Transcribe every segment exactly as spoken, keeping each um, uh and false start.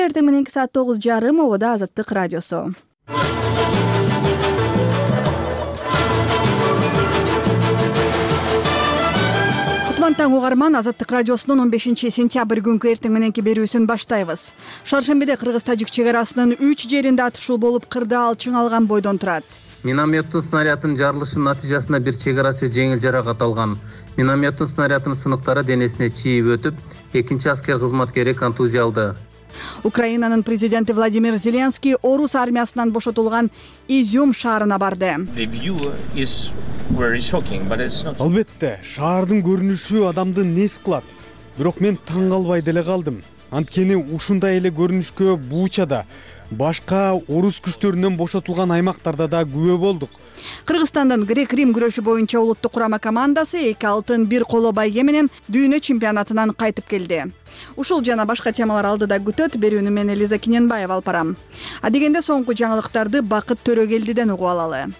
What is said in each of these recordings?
Эртең мененки саат тогуз жарым обода Азаттык радиосу. Кутман таң угарман, Азаттык радиосунун он бешинчи сентябрь күнкү эртең мененки берүүсүн баштайбыз. Шаршембиде Кыргыз-Тажик чек арасынын үч жеринде атышуу болуп, кырда алчың алган бойдон турат. Минометтин снарядын жарылышынын натыйжасында бир чек арачы жеңил жаракат алган. Минометтин снарядынын сыныктары денесине чийип өтүп, экинчи аскер кызматкери контузия алды. Украинанын президенти Владимир Зеленский орус армиясынан бошотулган Изюм шаарына барды. Албетте, шаардын көрүнүшү адамды нес кылат. Бирок мен таң калбай деле калдым. Анткени ушундай эле көрүнүшкө Бучада, башка орус күчтөрүнөн бошотулган аймактарда да күбө болдук. Кыргызстандын грек-рим күрөшү боюнча улуттук курама командасы эки алтын бир коло байге менен дүйнө чемпионатынан кайтып келди. Ушул жана башка темалар алдыда күтөт. Берүүнү мен Элиза Киненбаева алып барам. Адегенде соңку жаңылыктарды Бакыт Төрөгелдиден угуп алалы.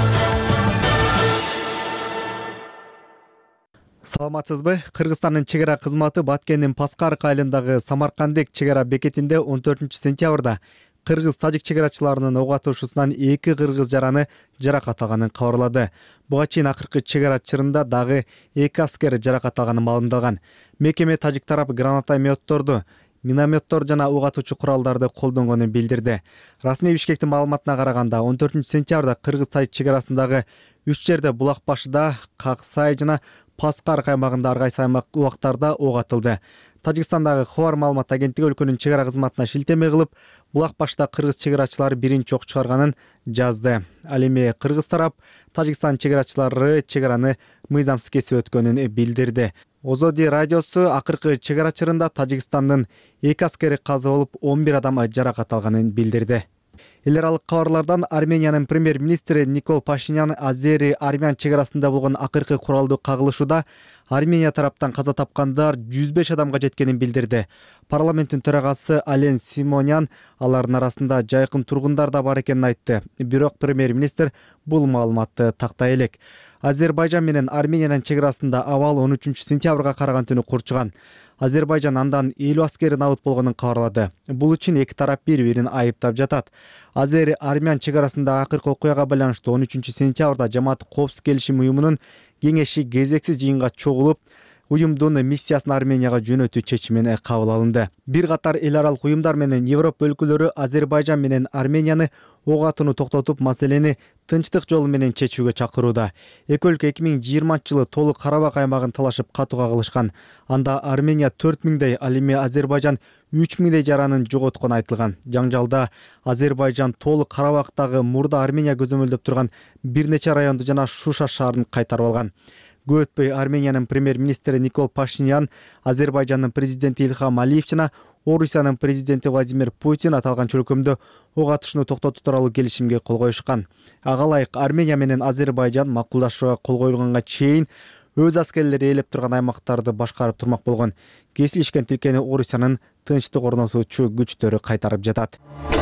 Саламатсызбы? Кыргызстандын чек ара кызматы Баткендин Паскарык айылындагы Самаркандек чек ара бекетинде он төртүнчү сентябрда кыргыз-тажик чек арачыларынын ок атышуусунан эки кыргыз жараны жаракат алганын кабарлады. Буга чейин акыркы чек ара чырында дагы эки аскер жаракат алганы маалымдалган. Мекеме тажик тарап гранатометторду, минометтор жана ок атуучу куралдарды колдонгонун билдирди. Расмий Бишкектин маалыматына караганда он төртүнчү сентябрда кыргыз-тажик чек арасындагы үч жерде Булакбашыда, Каксай жана Паскарык аймагында ар кайсы аймак убактарда ок атылды. Тажикстандагы Хабар маалымат агенттиги өлкөнүн чек ара кызматына шилтеме кылып, Булакбашта кыргыз чек арачылары биринчи ок чыгарганын жазды. Ал эми кыргыз тарап Тажикстан чек арачылары чек араны мыйзамсыз кесип өткөнүн билдирди. Озоди радиосу акыркы чек ара чырында Тажикстандын эки аскери каза болуп, он бир адам жаракат алганын билдирди. Эл аралык кабарлардан Армениянын премьер-министри Никол Пашинян Азери-армян чек арасында болгон акыркы куралдуу кагылышууда Армения тараптан каза тапкандар жүз беш адамга жеткенин билдирди. Парламенттин төрагасы Ален Симонян алардын арасында жайкын тургундар да бар экенин айтты. Бирок премьер-министр бул маалыматты тактай элек. Азербайжан менен Армениянын чек арасында абал он үчүнчү сентябрга караган түнү курчуган. Азербайжан андан элүү аскери набыт болгонун кабарлады. Бул үчүн эки тарап бири-бирин айыптап жатат. Азери-армян чек арасында акыркы окуяга байланыштуу он үчүнчү сентябрда жамаат коопсуздук келишим уюмунун кеңеши кезексиз жыйынга чогулуп, уюмдун миссиясын Арменияга жөнөтүү чечимин кабыл алынды. Бир катар эл аралык уюмдар менен Европа өлкөлөрү Азербайжан менен Арменияны ок атууну токтотуп, маселени тынчтык жолу менен чечүүгө чакырууда. Эки өлкө эки миң жыйырманчы жылы толук Карабак аймагын талашып катуу кагылышкан. Анда Армения төрт миңдей, ал эми Азербайжан үч миңдей жаранын жоготкону айтылган. Жаңжалда Азербайжан толук Карабактагы мурда Армения көзөмөлдөп турган бир нече районду жана Шуша шаарын кайтарып алган. Көп өтпөй Армениянын премьер-министри Никол Пашинян, Азербайжандын президенти Илхам Алиев жана Орусиянын президенти Владимир Путин аталган чөлкөмдө ок атышууну токтотуу тууралуу келишимге кол коюшкан. Ага ылайык Армения менен Азербайжан макулдашууга кол коюлганга чейин өз аскерлери ээлеп турган аймактарды башкарып турмак болгон. Кесилишкен тилкени Орусиянын тынчтык орнотуучу күчтөрү кайтарып жатат.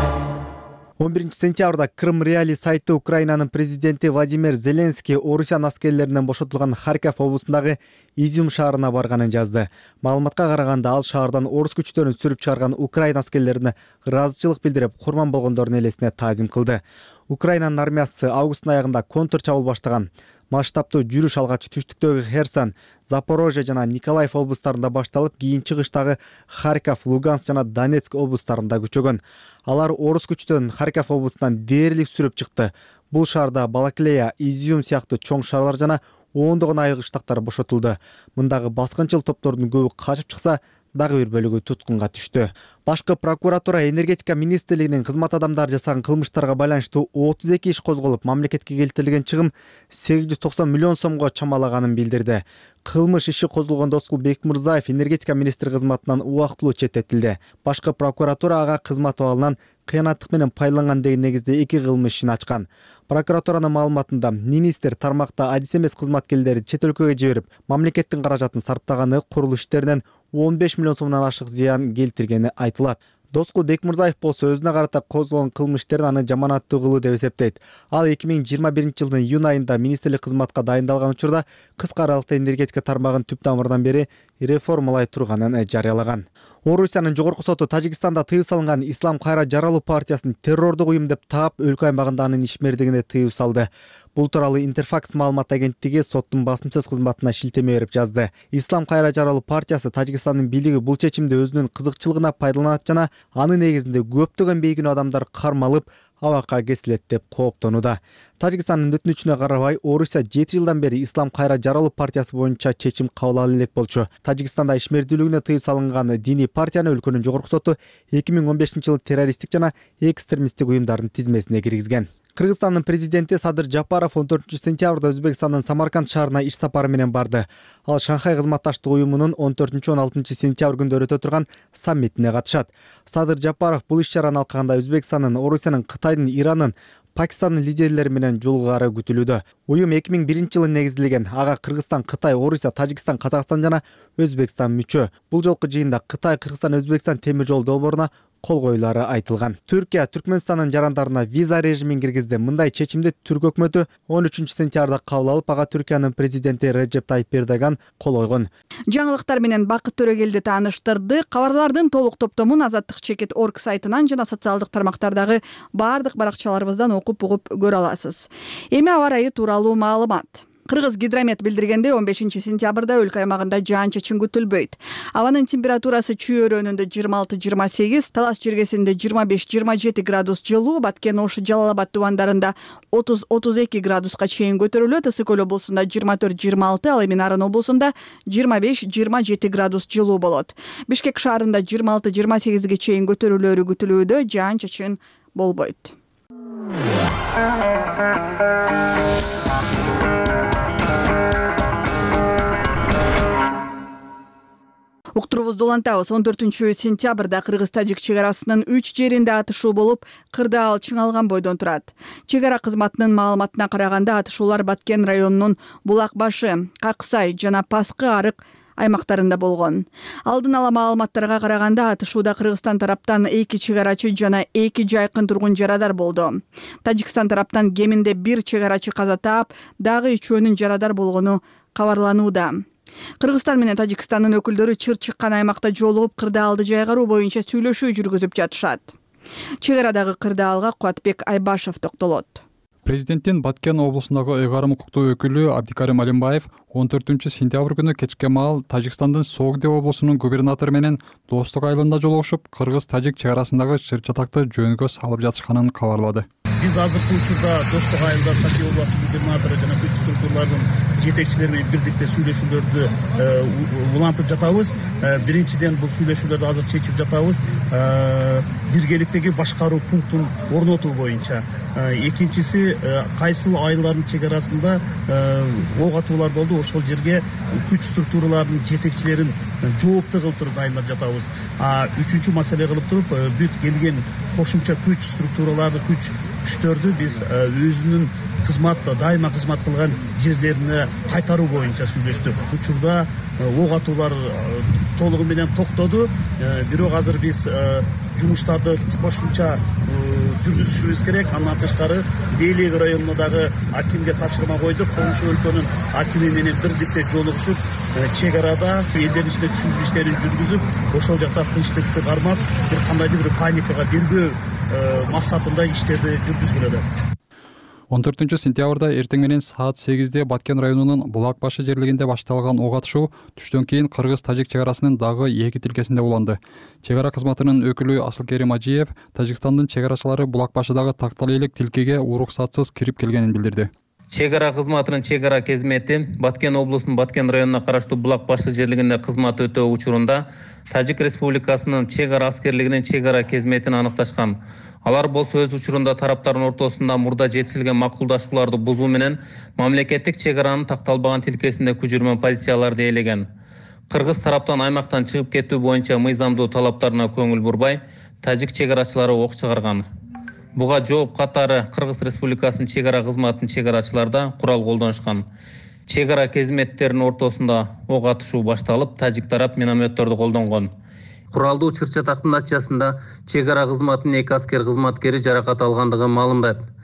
он биринчи сентябрда Крым Реали сайты Украинанын президенти Владимир Зеленский Орусиян аскерлеринен бошотулган Харьков облусундагы Изюм шаарына барганын жазды. Маалыматка караганда ал шаардан орус күчтөрүн сүрүп чыгарган Украина аскерлерине ыраазычылык билдирип, курман болгондордун элесине таазим кылды. Украинанын армиясы августтун аягында контр чабуул баштаган. Масштабтуу жүрүш алгач түштүктөгү Херсон, Запорожье жана Николаев облустарында башталып, кийин чыгыштагы Харьков, Луганск жана Донецк облустарында күчөгөн. Алар орус күчтөрүн Харьков облусунан дээрлик сүрүп чыкты. Бул шаарда Балаклея, Изюм сыяктуу чоң шаарлар жана ондогон айыл кыштактар бошотулду. Мындагы баскынчыл топтордун көбү качып чыкса, дагы бир бөлүгү туткунга түштү. Башкы прокуратура энергетика министрлигинин кызмат адамдары жасаган кылмыштарга байланыштуу отуз эки иш козголуп, мамлекетке келтирилген чыгым сегиз жүз токсон миллион сомго чамалаганын билдирди. Кылмыш иши козулгон Доскул Бекмырзаев энергетика министри кызматынан убактылуу четтетилди. Башкы прокуратура ага кызмат абалынан кыянаттык менен пайдаланган деген негизде эки кылмыш ишин ачкан. Прокуратуранын маалыматында министр тармакта адис эмес кызматкерлерди чет өлкөгө жиберип, мамлекеттин каражатын сарптаганы, курулуш иштеринен он беш миллион сомдон ашык зыян келтиргени айтылат. Доскул Бекмырзаев болсо өзүнө карата козголгон кылмыш иштерин аны жаманаттуу кылуу деп эсептейт. Ал эки миң жыйырма биринчи жылдын июнь айында министрлик кызматка дайындалган учурда кыска аралыкта энергетика тармагын түп тамырынан бери реформалай турганын жарыялаган. Орусиянын жогорку соту Тажикстанда тыюу салынган Ислам Кайра Жаралуу партиясын террордук уюм деп таап, өлкө аймагында анын ишмердигине тыюу салды. Бул тууралуу Интерфакс маалымат агенттиги соттун басымсыз кызматына шилтеме берип жазды. Ислам Кайра Жаралуу партиясы Тажикстандын бийлиги бул чечимди өзүнүн кызыкчылыгына пайдаланат жана анын негизинде көптөгөн бейгинүү адамдар кармалып, абакка кесилет деп кооптонууда. Тажикстандын өтүнүчүнө карабай, Орусия жети жылдан бери Ислам Кайра Жаралуу партиясы боюнча чечим кабыл ала элек болчу. Тажикстанда ишмердүүлүгүнө тыюу салынган диний партияны өлкөнүн жогорку соту эки миң он бешинчи жылы террористтик жана экстремисттик уюмдардын тизмесине киргизген. Кыргызстандын президенти Садыр Жапаров он төртүнчү сентябрда Өзбекстандын Самарканд шаарына иш сапары менен барды. Ал Шанхай кызматташтык уюмунун он төртүнчү он алтынчы сентябрь күндөрү өтө турган саммитине катышат. Садыр Жапаров бул иш-чараны алкаганда Өзбекстандын, Орусиянын, Кытайдын, Ирандын, Пакистандын лидерлери менен жолугары күтүлүүдө. Уюм эки миң биринчи жылы негизилген. Ага Кыргызстан, Кытай, Орусия, Тажикстан, Казакстан жана Өзбекстан мүчө. Бул жолку жыйында Кытай, Кыргызстан, Өзбекстан темир жол долбооруна кол коюлары айтылган. Түркия Түркмөнстандын жарандарына виза режимин киргизди. Мындай чечимди Түрк өкмөтү он үчүнчү сентябрда кабыл алып, ага Түркиянын президенти Реджеп Тайип Эрдоган кол койгон. Жаңылыктар менен Бакыт Төрөгелди тааныштырды. Кабарлардын толук топтомун Азаттык чекит точка орг сайтынан жана социалдык тармактардагы бардык баракчаларыбыздан окуп угуп көрө аласыз. Эми аба ырайы тууралуу маалымат. Кыргыз гидромет билдиргендей он бешинчи сентябрда өлкө аймагында жаан-чачын күтүлбөйт. Абанын температурасы Чүй өрөөнүндө жыйырма алты жыйырма сегиз, Талас жергесинде жыйырма беш жыйырма жети градус жылуу, Баткен, Ош, Жалал Абад тубандарында отуз отуз эки градуска чейин көтөрүлөт. Ысык көл облусунда жыйырма төрт жыйырма алты, ал эми Нарын облусунда жыйырма беш жыйырма жети градус жылуу болот. Бишкек шаарында жыйырма алты жыйырма сегизге чейин көтөрүлөөрү күтүлүүдө, жаан-чачын болбойт. Уктурубузду улантабыз. он төртүнчү сентябрда Кыргыз-Тажик чек арасынын үч жеринде атышуу болуп, кырдаал чыңалган бойдон турат. Чек ара кызматынын маалыматына караганда, атышуулар Баткен районунун Булак башы, Каксай жана Паскы арык аймактарында болгон. Алдын ала маалыматтарга караганда, атышууда Кыргызстан тараптан эки чек арачы жана эки жайкын тургун жарадар болду. Тажикстан тараптан кеминде бир чек арачы каза таап, дагы үчөөнүн жарадар болгону кабарланууда. Кыргызстан менен Тажикстандын өкүлдөрү чыр чыккан аймакта жолугуп, кырдаалды жайгаруу боюнча сүйлөшүү жүргүзүп жатышат. Чек арадагы кырдаалга Куатбек Айбашев токтолот. Президенттин Баткен облусундагы ыйгарым укуктуу өкүлү Абдикарим Алимбаев он төртүнчү сентябрь күнү кечке маал Тажикстандын Согди облусунун губернатору менен Достук айылында жолугушуп, Кыргыз-Тажик чек арасындагы чыр чатакты жөнгө салып жатышканын кабарлады. Биз азыркы учурда Достук айылда Саки областын губернатору жана күч структуралардын жетекчилери менен бирдикте сүйлөшүүлөрдү улантып жатабыз. Биринчиден бул сүйлөшүүлөрдү азыр чечип жатабыз. Биргеликтеги башкаруу пунктун орнотуу боюнча. Экинчиси, кайсыл айылдардын чек арасында ок атуулар болду, ошол жерге күч структураларынын жетекчилерин жоопту кылып туруп дайындап жатабыз. Үчүнчү маселе кылып туруп, бүт келген кошумча күч структураларды, күч күчтөрдү биз өзүнүн кызмат дайыма кызмат кылган жерлерине кайтаруу боюнча сүйлөштүк. Учурда ок атуулар толугу менен токтоду. Бирок азыр биз жумуштарды кошумча жүргүзүшүбүз керек. Андан тышкары Дейлеги районуна дагы акимге тапшырма койдук. Коңшу өлкөнүн акими менен бирдикте жолугушуп, чек арада элдердин ичинде түшүнүү иштерин жүргүзүп, ошол жакта тынчтыкты кармап, бир кандайдыр бир паникага бербөө максатында иштерди жүргүзгүлөдө. он төртүнчү сентябрда эртең менен саат сегизде Баткен районунун Булак башы жерлегинде башталган ок атышуу түштөн кийин Кыргыз-Тажик чек арасынын дагы эки тилкесинде уланды. Чек ара кызматынын өкүлү Асылкерим Ажиев Тажикстандын чек арачылары Булак башыдагы тактал элек тилкеге уруксатсыз кирип келгенин билдирди. Чек ара кызматынын чек ара кезмети Баткен облусунун Баткен районуна караштуу Булак башы жерлегинде кызмат өтөө учурунда Тажик Республикасынын чек ара аскерлигинин чек ара кезметин аныкташкан. Алар болсо өз учурунда тараптардын ортосунда мурда жетишилген макулдашууларды бузуу менен мамлекеттик чек аранын такталбаган тилкесинде күжүрмө позицияларды ээлеген. Кыргыз тараптан аймактан чыгып кетүү боюнча мыйзамдуу талаптарына көңүл бурбай, тажик чек арачылары ок чыгарган. Буга жооп катары Кыргыз Республикасынын чек ара кызматынын чек арачыларда курал колдонушкан. Чек ара кезметтеринин ортосунда ок атышуу башталып, тажик тарап минометтерди колдонгон. Куралдуу чыр чатактын натыйжасында чек ара кызматынын эки аскер кызматкери жаракат алгандыгы маалымдайт.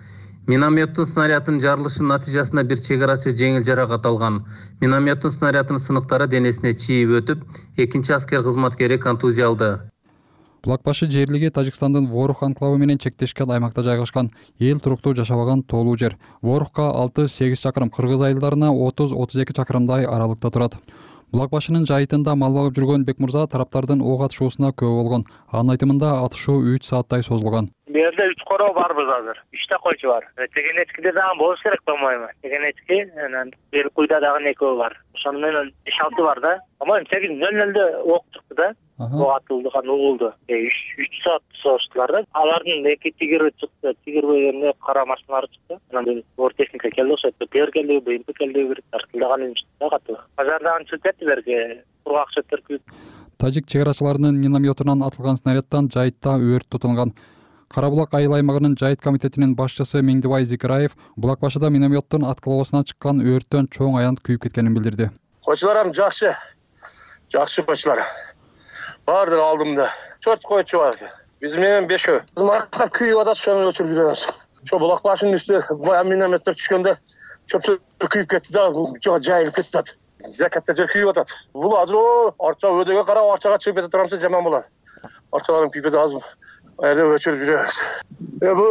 Минометтин снарядынын жарылышынын натыйжасында бир чек арачы жеңил жаракат алган. Минометтин снарядынын сыныктары денесине чийип өтүп, экинчи аскер кызматкери контузия алды. Булак башы жерлиги Тажикстандын Ворух анклавы менен чектешкен аймакта жайгашкан, эл туруктуу жашабаган тоолуу жер. Ворухка алты сегиз чакырым, кыргыз айылдарына отуз отуз эки чакырымдай аралыкта турат. Булак башынын жайытында мал багып жүргөн Бекмурза тараптардын ок атышуусуна күбө болгон. Анын айтымында атышуу үч сааттай созулган. Бу жерде үч короо барбыз азыр. үчтө койчу бар. Тегенечкиде дагы болуш керек болмойбу? Тегенечки анан бир куйда дагы экөө бар. Ошону менен беш алты бар да. Аман сегиз нөл нөлдө ок чыкты да. Ок атылды, кан угулду. үч саат созуштулар да. Алардын эки тигири чыкты, тигирбей эмне кара машиналары чыкты. Анан ор техника келди, ошо ТР келди, БМП келди, бир тартылдаган эмне да катты. Базардан чыкты берге, кургак чөптөр күйүп. Тажик чек арачыларынын минометунан атылган снарядтан жайытта өрт тутулган. Кара Булак айыл аймагынын жайыт комитетинин башчысы Меңдибай Зикираев Булак башыда минометтин аткылоосуна чыккан өрттөн чоң аянт күйүп кеткенин билдирди. Койчуларым жакшы. Жакшы койчулар. Бардык алдымда. төрт койчу бар. Биз менен бешөө. Маркка күйүп атат, ошону өчүрүп жүрөбүз. Ошо Булак башынын үстү бая минометтер түшкөндө чөптөр күйүп кетти да, жоо жайылып кетти. Закатта жер күйүп атат. Бул азыр арча өдөгө карап арчага чыгып кете турганча жаман болот. Арчаларын күйүп атат азыр. Айда өчүрүп жүрөбүз. Э бу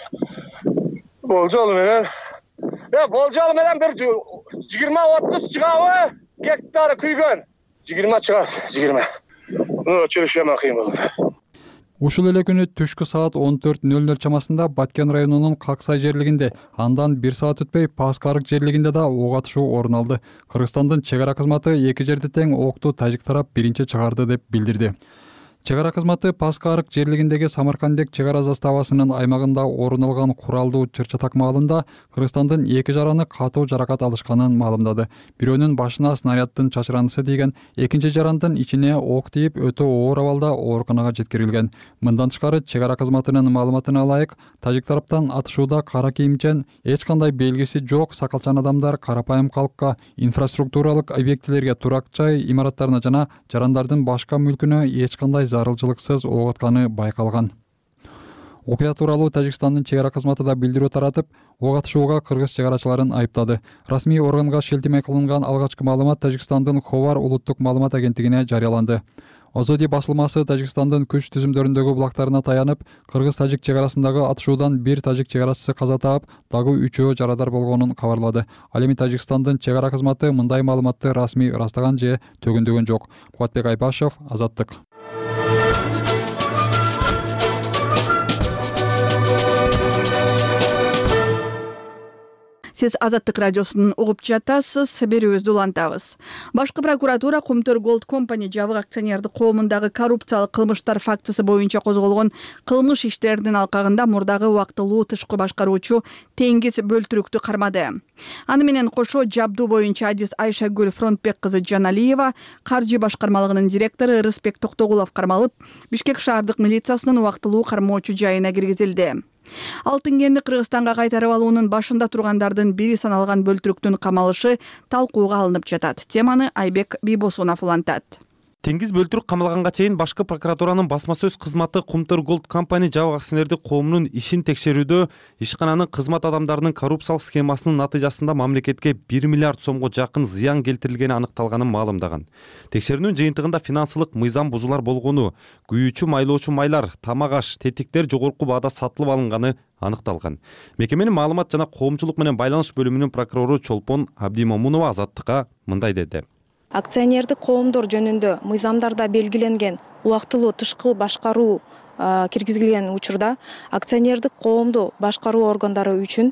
болжол менен Э болжол менен бир жыйырма отуз чыгабы гектар күйгөн. жыйырма чыгат, жыйырма. Өчүрүшүм кыйын болот. Ушул эле күнү түшкү саат он төрт нөл нөл чамасында Баткен районунун Каксай жерлигинде, андан бир саат өтпөй Паскарык жерлигинде да ок атышуу орун алды. Кыргызстандын чек ара кызматы эки жерде тең окту тажик тарап биринчи чыгарды деп билдирди. Чек ара кызматы Паскарык жерлигиндеги Самаркандек чек ара заставасынын аймагында орун алган куралдуу чыр-чатак маалында Кыргызстандын эки жараны катуу жаракат алышканын маалымдады. Бирөөнүн башына снаряддын чачыранышы тийген, экинчи жарандын ичине ок тийип өтө оор абалда ооруканага жеткирилген. Мындан тышкары чек ара кызматынын маалыматына ылайык, тажик тараптан атышууда кара кийимчен, эч кандай белгиси жок сакалчан адамдар карапайым калкка, инфраструктуралык объектилерге, турак жай имараттарына жана жарандардын башка мүлкүнө эч кандай зарылчылыксыз ок атканы байкалган. Окуя тууралуу Тажикстандын чек ара кызматы да билдирүү таратып, ок атышууга кыргыз чек арачыларын айыптады. Расмий органга шилтеме кылынган алгачкы маалымат Тажикстандын Ховар улуттук маалымат агенттигине жарыяланды. Озоди басылмасы Тажикстандын күч түзүмдөрүндөгү булактарына таянып, кыргыз-тажик чек арасындагы атышуудан бир тажик чек арачысы каза таап, дагы үчөө жарадар болгонун кабарлады. Ал эми Тажикстандын чек ара кызматы мындай маалыматты расмий ырастаган же төгүндөгөн жок. Кубатбек Айбашев, Азаттык. Сиз Азаттык радиосунун угуп жатасыз, берүүбүздү улантабыз. Башкы прокуратура Кумтөр Голд Компани жабык акционердик коомундагы коррупциялык кылмыштар фактысы боюнча козголгон кылмыш иштеринин алкагында мурдагы убактылуу тышкы башкаруучу Теңиз Бөлтүрүктү кармады. Аны менен кошо жабдуу боюнча Адис Айшагүл Фронтбек кызы Жаналиева, каржы башкармалыгынын директору Рыспек Токтогулов кармалып, Бишкек шаардык милициясынын убактылуу кармоочу жайына киргизилди. Алтын кенди Кыргызстанга кайтарып алуунун башында тургандардын бири саналган Бөлтүрүктүн камалышы талкууга алынып жатат. Теманы Айбек Бийбосунов улантат. Теңиз Бөлтүрүк камалганга чейин башкы прокуратуранын басма сөз кызматы Кумтөр Голд Компани жабык акционердик коомунун ишин текшерүүдө ишкананын кызмат адамдарынын коррупциялык схемасынын натыйжасында мамлекетке бир миллиард сомго жакын зыян келтирилгени аныкталганын маалымдаган. Текшерүүнүн жыйынтыгында финансылык мыйзам бузуулар болгону, күйүүчү майлоочу майлар, тамак аш, тетиктер жогорку баада сатылып алынганы аныкталган. Мекеменин маалымат жана коомчулук менен байланыш бөлүмүнүн прокурору Чолпон Абдимомунова Азаттыкка мындай деди. Акционердик коомдор жөнүндө мыйзамдарда белгиленген убактылуу тышкы башкаруу киргизилген учурда акционердик коомду башкаруу органдары үчүн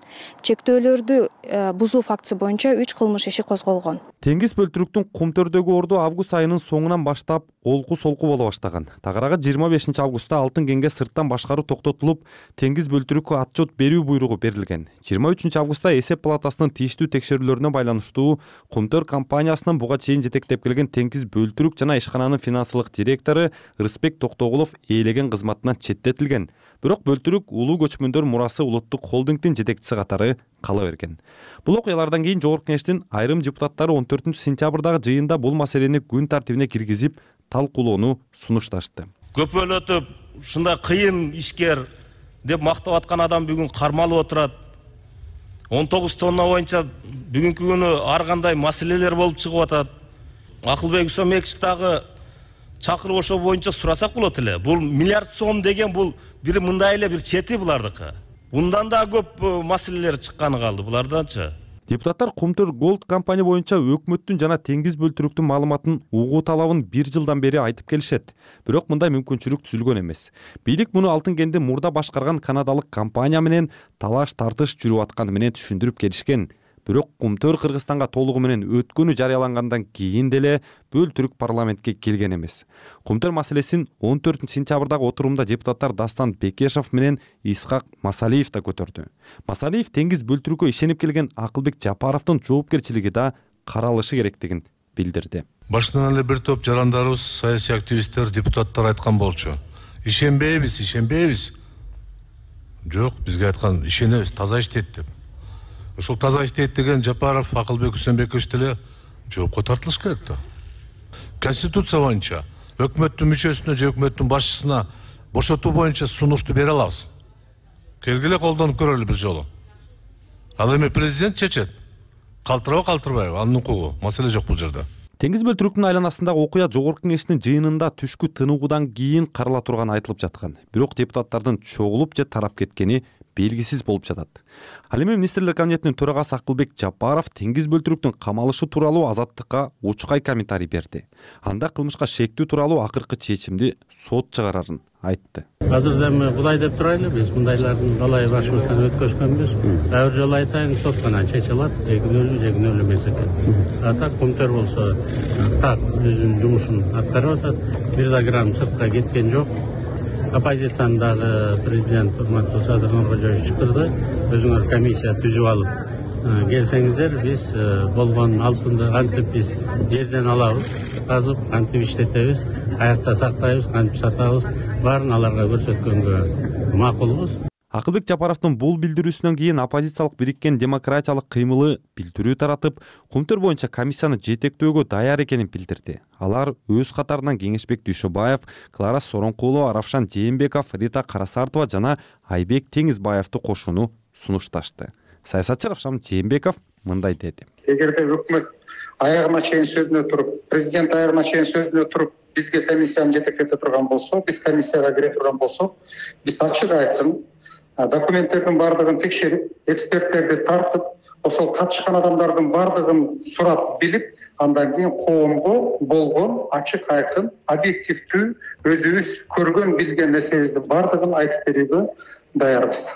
чектөөлөрдү бузуу фактысы боюнча үч кылмыш иши козголгон. Теңиз Бөлтүрүктүн Кумтөрдөгү орду август айынын соңунан баштап олку-солку боло баштаган. Тагыраагы жыйырма бешинчи августта алтын кенге сырттан башкаруу токтотулуп, Теңиз Бөлтүрүккө отчет берүү буйругу берилген. жыйырма үчүнчү августта эсеп палатасынын тийиштүү текшерүүлөрүнө байланыштуу Кумтөр компаниясынын буга чейин жетектеп келген Теңиз Бөлтүрүк жана ишкананын финансылык директору Рыспек Токтогулов ээлеген кызматынан четтетилген. Бирок Бөлтүрүк улуу көчмөндөр мурасы улуттук холдингдин жетекчиси катары кала берген. Бул окуялардан кийин Жогорку Кеңештин айрым депутаттары он төртүнчү сентябрдагы жыйында бул маселени күн тартибине киргизип, талкуулоону сунушташты. Көпөлөтүп, ушундай кыйын ишкер деп мактап аткан адам бүгүн кармалып отурат. он тогуз тонна боюнча бүгүнкү күнү ар кандай маселелер болуп чыгып атат. Акылбек Үсөмбекович дагы чакырып ошол боюнча сурасак болот эле. Бул миллиард сом деген бул бир мындай эле бир чети булардыкы. Bundan da көп маселелер чыкканы калды буларданчы. Депутаттар Кумтөр Голд компания боюнча өкмөттүн жана теңиз бөлтүрүктүн маалыматын угуу талабын бир жылдан бери айтып келишет. Бирок мындай мүмкүнчүлүк түзүлгөн эмес. Бийлик муну Алтын кенди мурда башкарган канадалык компания менен талаш тартыш жүрүп атканы менен түшүндүрүп келишкен. Бирок Кумтөр Кыргызстанга толугу менен өткөнү жарыялангандан кийин деле бөлтүрүк парламентке келген эмес. Кумтөр маселесин он төртүнчү сентябрдагы отурумда депутаттар Дастан Бекешев менен Исхак Масалиев да көтөрдү. Масалиев теңиз бөлтүрүккө ишенип келген Акылбек Жапаровдун жоопкерчилиги да каралышы керектигин билдирди. Башынан эле бир топ жарандарыбыз, саясий активисттер, депутаттар айткан болчу. Ишенбейбиз, ишенбейбиз. Жок, бизге айткан ишенебиз, таза иштейт деп. Ошол таза иштейт деген Жапаров, Акылбек Үсөнбекович деле жоопко тартылыш керек да. Конституция боюнча өкмөттүн мүчөсүнө же өкмөттүн башчысына бошотуу боюнча сунушту бере алабыз. Келгиле колдонуп көрөлү бир жолу. Ал эми президент чечет. Калтырабы, калтырбайбы, анын укугу. Маселе жок бул жерде. Теңиз бөлтүрүктүн айланасындагы окуя Жогорку Кеңештин жыйынында түшкү тыныгуудан кийин карала турганы айтылып жаткан. Бирок депутаттардын чогулуп же тарап кеткени белгисиз болуп жатат. Ал эми министрлер кабинетинин төрагасы Акылбек Жапаров теңиз бөлтүрүктүн камалышы тууралуу Азаттыкка учкай комментарий берди. Анда кылмышка шектүү тууралуу акыркы чечимди сот чыгарарын айтты. Азырда эми кудай деп турайлы, биз мындайлардын калай башыбыздан өткөзгөнбүз. Ар жолу айтайын, сот гана чече алат, же күнөөлүү же күнөөлүү эмес экен. Атак Кумтөр болсо так өзүнүн жумушун аткарып атат. Бир да грамм сыртка кеткен жок. Оппозициянын дагы президент урматтуу Садыр Нуркожоевич чакырды. Өзүңөр комиссия түзүп алып келсеңиздер, биз болгон алтынды кантип биз жерден алабыз, казып, кантип иштетебиз, каякта сактайбыз, кантип сатабыз, баарын аларга көрсөткөнгө макулбуз. Акылбек Жапаровдун бул билдирүүсүнөн кийин оппозициялык бириккен демократиялык кыймылы билдирүү таратып, Кумтөр боюнча комиссияны жетектөөгө даяр экенин билдирди. Алар өз катарынан Кеңешбек Дүйшөбаев, Клара Соронкулова, Равшан Жээнбеков, Рита Карасартова жана Айбек Теңизбаевди кошууну сунушташты. Саясатчы Равшан Жээнбеков мындай деди. Эгерде өкмөт аягына чейин сөзүнө туруп, президент аягына чейин сөзүнө туруп, бизге комиссияны жетектете турган болсо, биз комиссияга кире турган болсок, биз ачык айткын документтердин бардыгын текшерип, эксперттерди тартып, ошол катышкан адамдардын бардыгын сурап билип, андан кийин коомго болгон ачык айкын, объективдүү, өзүбүз көргөн, билген нерсебиздин бардыгын айтып берүүгө даярбыз.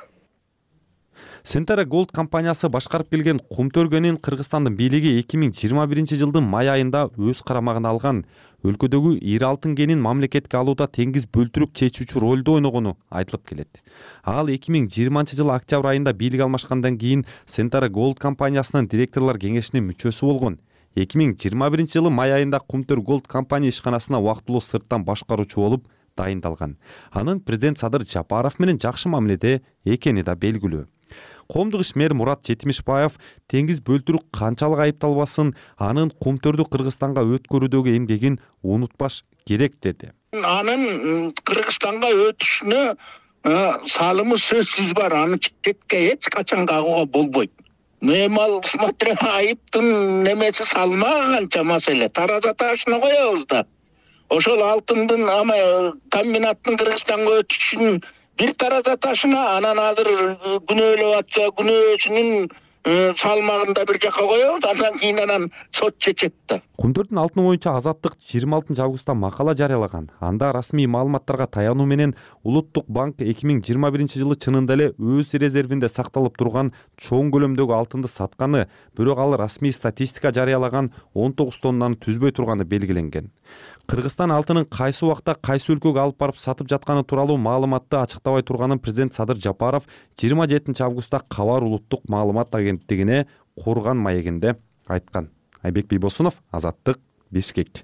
Сентара Голд компаниясы башкарып келген Кумтөргөнүн Кыргызстандын бийлиги эки миң жыйырма биринчи жылдын май айында өз карамагына алган. Өлкөдөгү ири алтын кенин мамлекетке алууда теңиз бөлтүрүк чечүүчү ролду ойногону айтылып келет. Ал эки миң жыйырманчы жылы октябрь айында бийлик алмашкандан кийин Сентара Голд компаниясынын директорлор кеңешинин мүчөсү болгон. эки миң жыйырма биринчи жылы май айында Кумтөр Голд компания ишканасына убактылуу сырттан башкаруучу болуп дайындалган. Анын президент Садыр Жапаров менен жакшы мамиледе экени да белгилүү. Коомдук ишмер Мурат Жетимишбаев теңиз бөлтүрүк канчалык айыпталбасын, анын Кумтөрдү Кыргызстанга өткөрүүдөгү эмгегин унутпаш керек деди. Анын Кыргызстанга өтүшүнө салымы сөзсүз бар, аны четке эч качан кагууга болбойт. Эми ал смотря айыптын немеси салмаганча маселе тараза ташына коебуз да. Ошол алтындын ама комбинаттын Кыргызстанга өтүшүн бир тараза ташына, анан азыр күнөөлөп атса, күнөөсүнүн салмагында бир жака коебуз, андан кийин анан сот чечет да. Кумтөрдүн алтыны боюнча Азаттык жыйырма алтынчы августта макала жарыялаган. Анда расмий маалыматтарга таянуу менен Улуттук банк эки миң жыйырма биринчи жылы чынында эле өз резервинде сакталып турган чоң көлөмдөгү алтынды сатканы, бирок ал расмий статистика жарыялаган он тогуз тоннаны түзбөй турганы белгиленген. Кыргызстан алтынын кайсы убакта кайсы өлкөгө алып барып сатып жатканы тууралуу маалыматты ачыктабай турганын президент Садыр Жапаров жыйырма жетинчи августта Кабар улуттук маалымат агенттигине Курган маегинде айткан. Айбек Бийбосунов, Азаттык, Бишкек.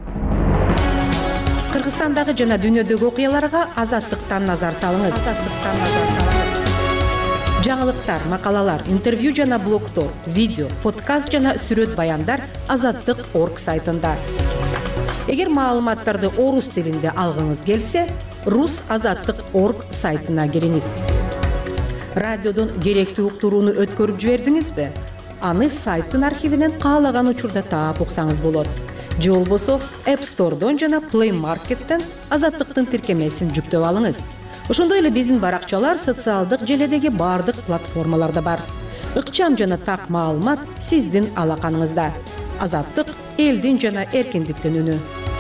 Кыргызстандагы жана дүйнөдөгү окуяларга Азаттыктан назар салыңыз. Азаттыктан назар салыңыз. Жаңылыктар, макалалар, интервью жана блогтор, видео, подкаст жана сүрөт баяндар азаттык точка орг сайтында. Эгер маалыматтарды орус тилинде алгыңыз келсе, рус азаттык точка орг сайтына кириңиз. Радиодон керектүү уктурууну өткөрүп жибердиңизби? Аны сайттын архивинен каалаган учурда таап уксаңыз болот. Же болбосо App Store'дон жана Play Market'тен Азаттыктын тиркемесин жүктөп алыңыз. Ошондой эле биздин баракчалар социалдык желедеги бардык платформаларда бар. Ыкчам жана так маалымат сиздин алаканыңызда. Азаттык — элдин жана эркиндиктин үнү.